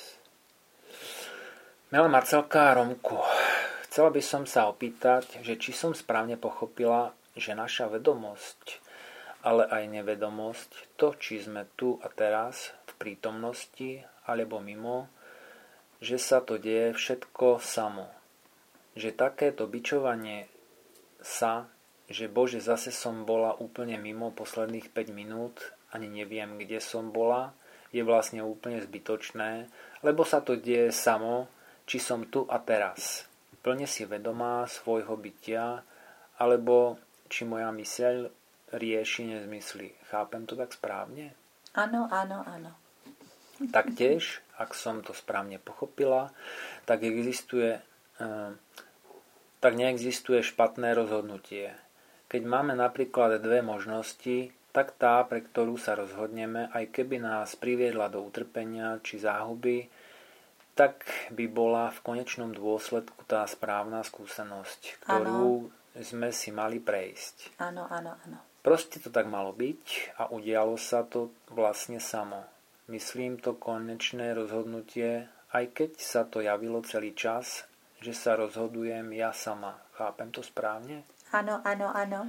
Milá Marcelka a Romku, chcela by som sa opýtať, že či som správne pochopila, že naša vedomosť, ale aj nevedomosť, to, či sme tu a teraz, v prítomnosti alebo mimo, že sa to deje všetko samo. Že takéto bičovanie sa že Bože, zase som bola úplne mimo posledných 5 minút, ani neviem, kde som bola, je vlastne úplne zbytočné, lebo sa to deje samo, či som tu a teraz. Plne si vedomá svojho bytia, alebo či moja myseľ rieši nezmysly. Chápem to tak správne? Áno, áno, áno. Taktiež, ak som to správne pochopila, tak neexistuje špatné rozhodnutie. Keď máme napríklad dve možnosti, tak tá, pre ktorú sa rozhodneme, aj keby nás priviedla do utrpenia či záhuby, tak by bola v konečnom dôsledku tá správna skúsenosť, ktorú sme si mali prejsť. Áno, áno, áno. Proste to tak malo byť a udialo sa to vlastne samo. Myslím to konečné rozhodnutie, aj keď sa to javilo celý čas, že sa rozhodujem ja sama. Chápem to správne? Áno, áno, áno.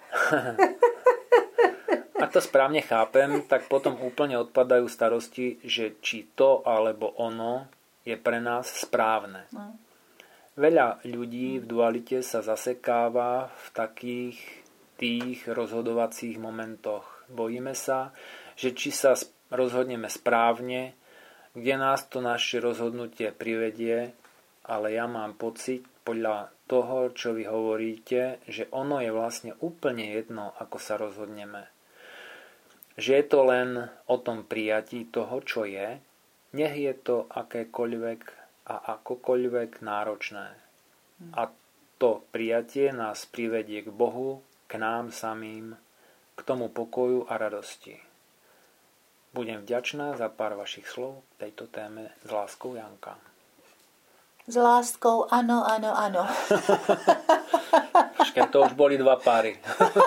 Ak to správne chápem, tak potom úplne odpadajú starosti, že či to alebo ono je pre nás správne. Veľa ľudí v dualite sa zasekáva v takých tých rozhodovacích momentoch. Bojíme sa, že či sa rozhodneme správne, kde nás to naše rozhodnutie privedie, ale ja mám pocit, podľa toho, čo vy hovoríte, že ono je vlastne úplne jedno, ako sa rozhodneme. Že je to len o tom prijatí toho, čo je, nech je to akékoľvek a akokoľvek náročné. A to prijatie nás privedie k Bohu, k nám samým, k tomu pokoju a radosti. Budem vďačná za pár vašich slov k tejto téme s láskou, Janka. S láskou, áno, áno, áno. Počkaj, to už boli 2 páry.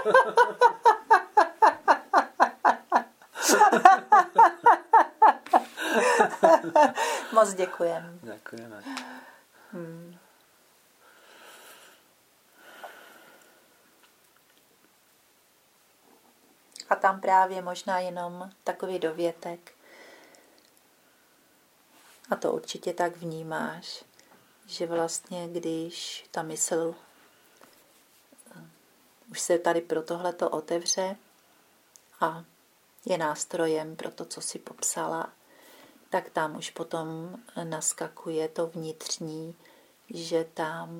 Moc děkujem. Ďakujeme. A tam právě možná jenom takový dovětek. A to určitě tak vnímáš, že vlastně když ta mysl už se tady pro tohleto otevře a je nástrojem pro to, co si popsala, tak tam už potom naskakuje to vnitřní, že tam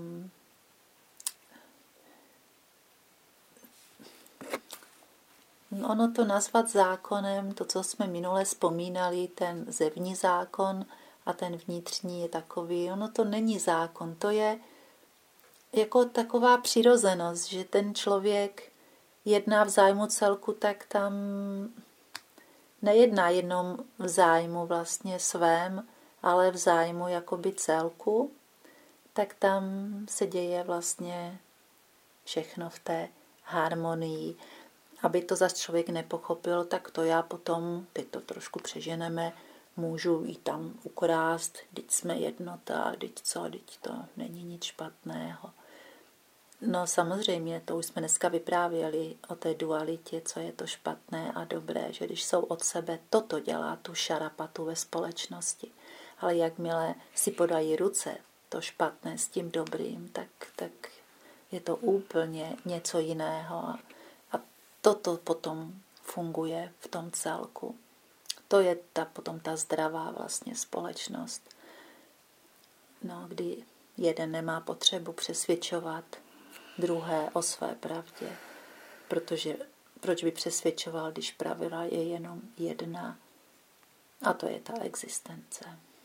ono to nazvat zákonem, to, co jsme minule vzpomínali, ten zevní zákon a ten vnitřní je takový, ono to není zákon, to je jako taková přirozenost, že ten člověk jedná v zájmu celku, tak tam nejedná jenom v zájmu vlastně svém, ale v zájmu jakoby celku, tak tam se děje vlastně všechno v té harmonii. Aby to zas člověk nepochopil, tak to já potom, teď to trošku přeženeme, můžu i tam ukrást, teď jsme jednota, teď to není nic špatného. No samozřejmě, to už jsme dneska vyprávěli o té dualitě, co je to špatné a dobré, že když jsou od sebe, toto dělá tu šarapatu ve společnosti. Ale jakmile si podají ruce, to špatné s tím dobrým, tak je to úplně něco jiného. A toto potom funguje v tom celku. To je potom ta zdravá vlastně společnost. No, kdy jeden nemá potřebu přesvědčovat druhé o své pravdě. Protože proč by přesvědčoval, když pravda je jenom jedna? A to je ta existence.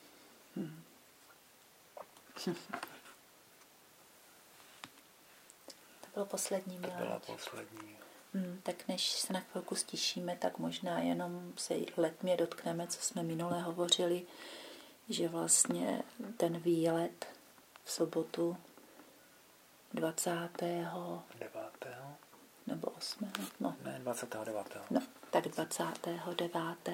To bylo poslední, Miláč. To byla poslední. Tak než se na chvilku stišíme, tak možná jenom se letmě dotkneme, co jsme minule hovořili, že vlastně ten výlet v sobotu 29. nebo 8. No. Ne, 29. No, tak 29.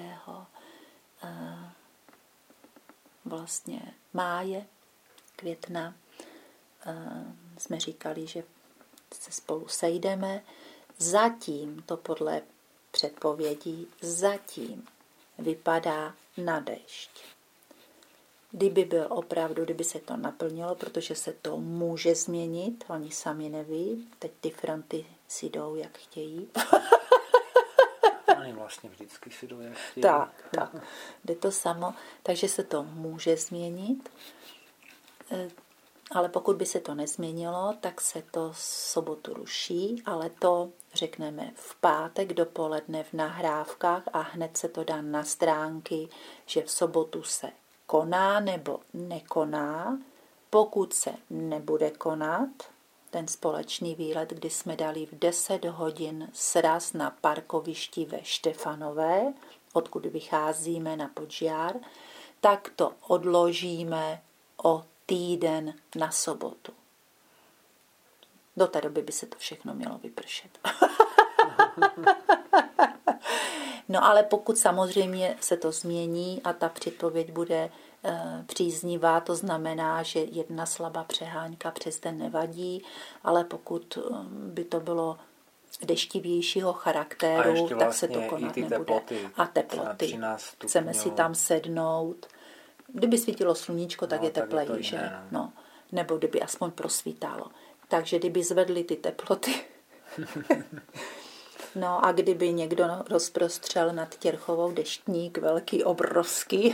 Vlastně máje, května, jsme říkali, že se spolu sejdeme. Zatím to podle předpovědí zatím vypadá na dešť. kdyby se to naplnilo, protože se to může změnit, oni sami neví, teď ty fronty si jdou, jak chtějí. Oni vlastně vždycky si jdou, jak chtějí. Tak, jde to samo, takže se to může změnit, ale pokud by se to nezměnilo, tak se to sobotu ruší, ale to řekneme v pátek dopoledne v nahrávkách a hned se to dá na stránky, že v sobotu se koná nebo nekoná. Pokud se nebude konat ten společný výlet, kdy jsme dali v 10 hodin sraz na parkovišti ve Štefanové, odkud vycházíme na Podžár, tak to odložíme o týden na sobotu. Do té doby by se to všechno mělo vypršet. No ale pokud samozřejmě se to změní a ta předpověď bude příznivá, to znamená, že jedna slabá přehánka přes den nevadí, ale pokud by to bylo deštivějšího charakteru, tak vlastně se to konat nebude. A teploty. Chceme si tam sednout. Kdyby svítilo sluníčko, tak je tepleji, že? No. Nebo kdyby aspoň prosvítalo. Takže kdyby zvedli ty teploty. No a kdyby někdo rozprostřel nad Těrchovou deštník velký, obrovský,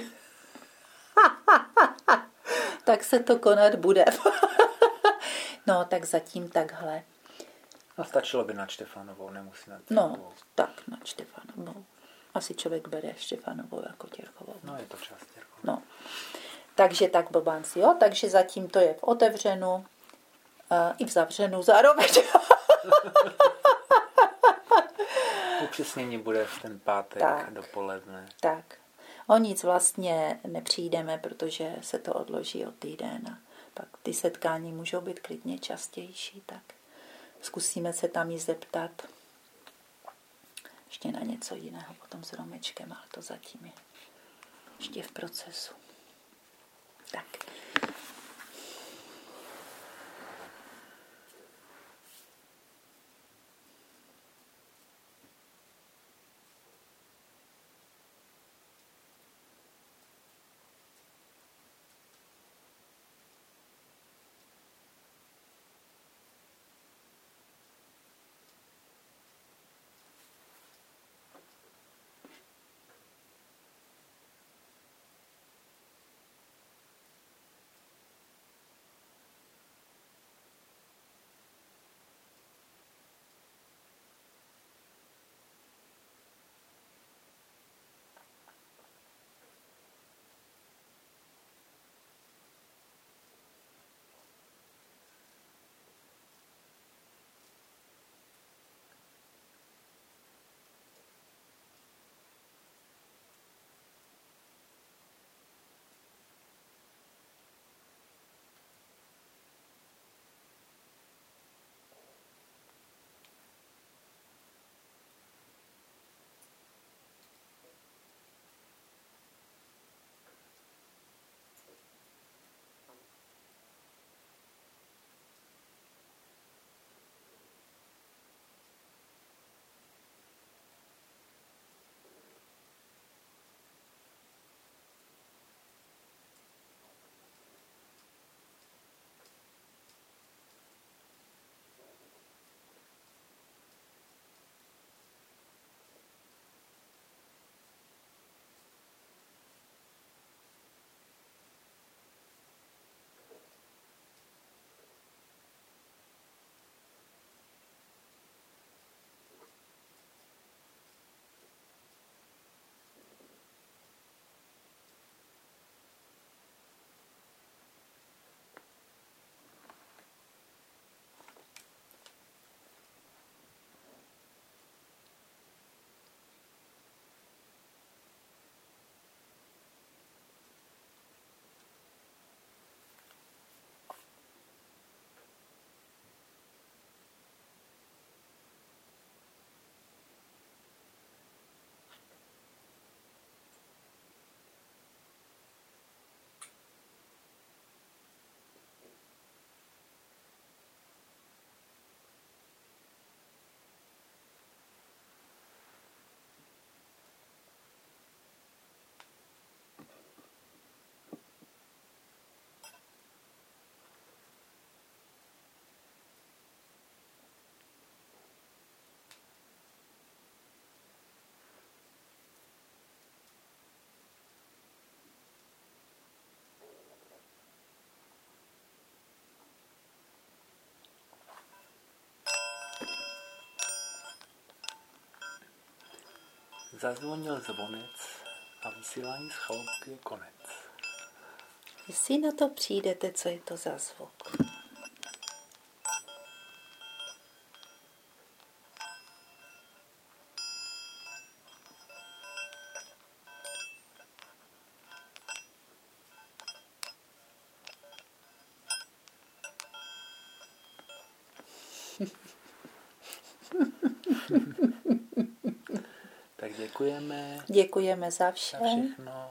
tak se to konat bude. No, tak zatím takhle. A stačilo by nad Štefanovou, nemusí nad Těrchovou. No, tak nad Štefanovou. Asi člověk bere Štefanovou jako Těrchovou. No, je to část Těrchovou. No. Takže tak, blbánci, jo? Takže zatím to je v otevřenu i v zavřenu zároveň. Upřesnění bude v ten pátek dopoledne. Tak. O nic vlastně nepřijdeme, protože se to odloží o týden a pak ty setkání můžou být klidně častější, tak zkusíme se tam i zeptat ještě na něco jiného potom s Romečkem, ale to zatím je ještě v procesu. Tak. Zazvonil zvonec a vysílání z chaloupky je konec. Jestli na to přijdete, co je to za zvuk. Tak děkujeme. Děkujeme za vše. Za všechno.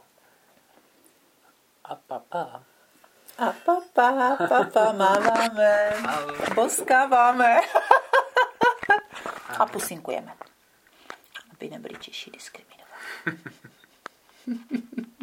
A papa. A papa, máváme. Boskáváme. A pusinkujeme. Aby nebyli Češi diskriminovaní.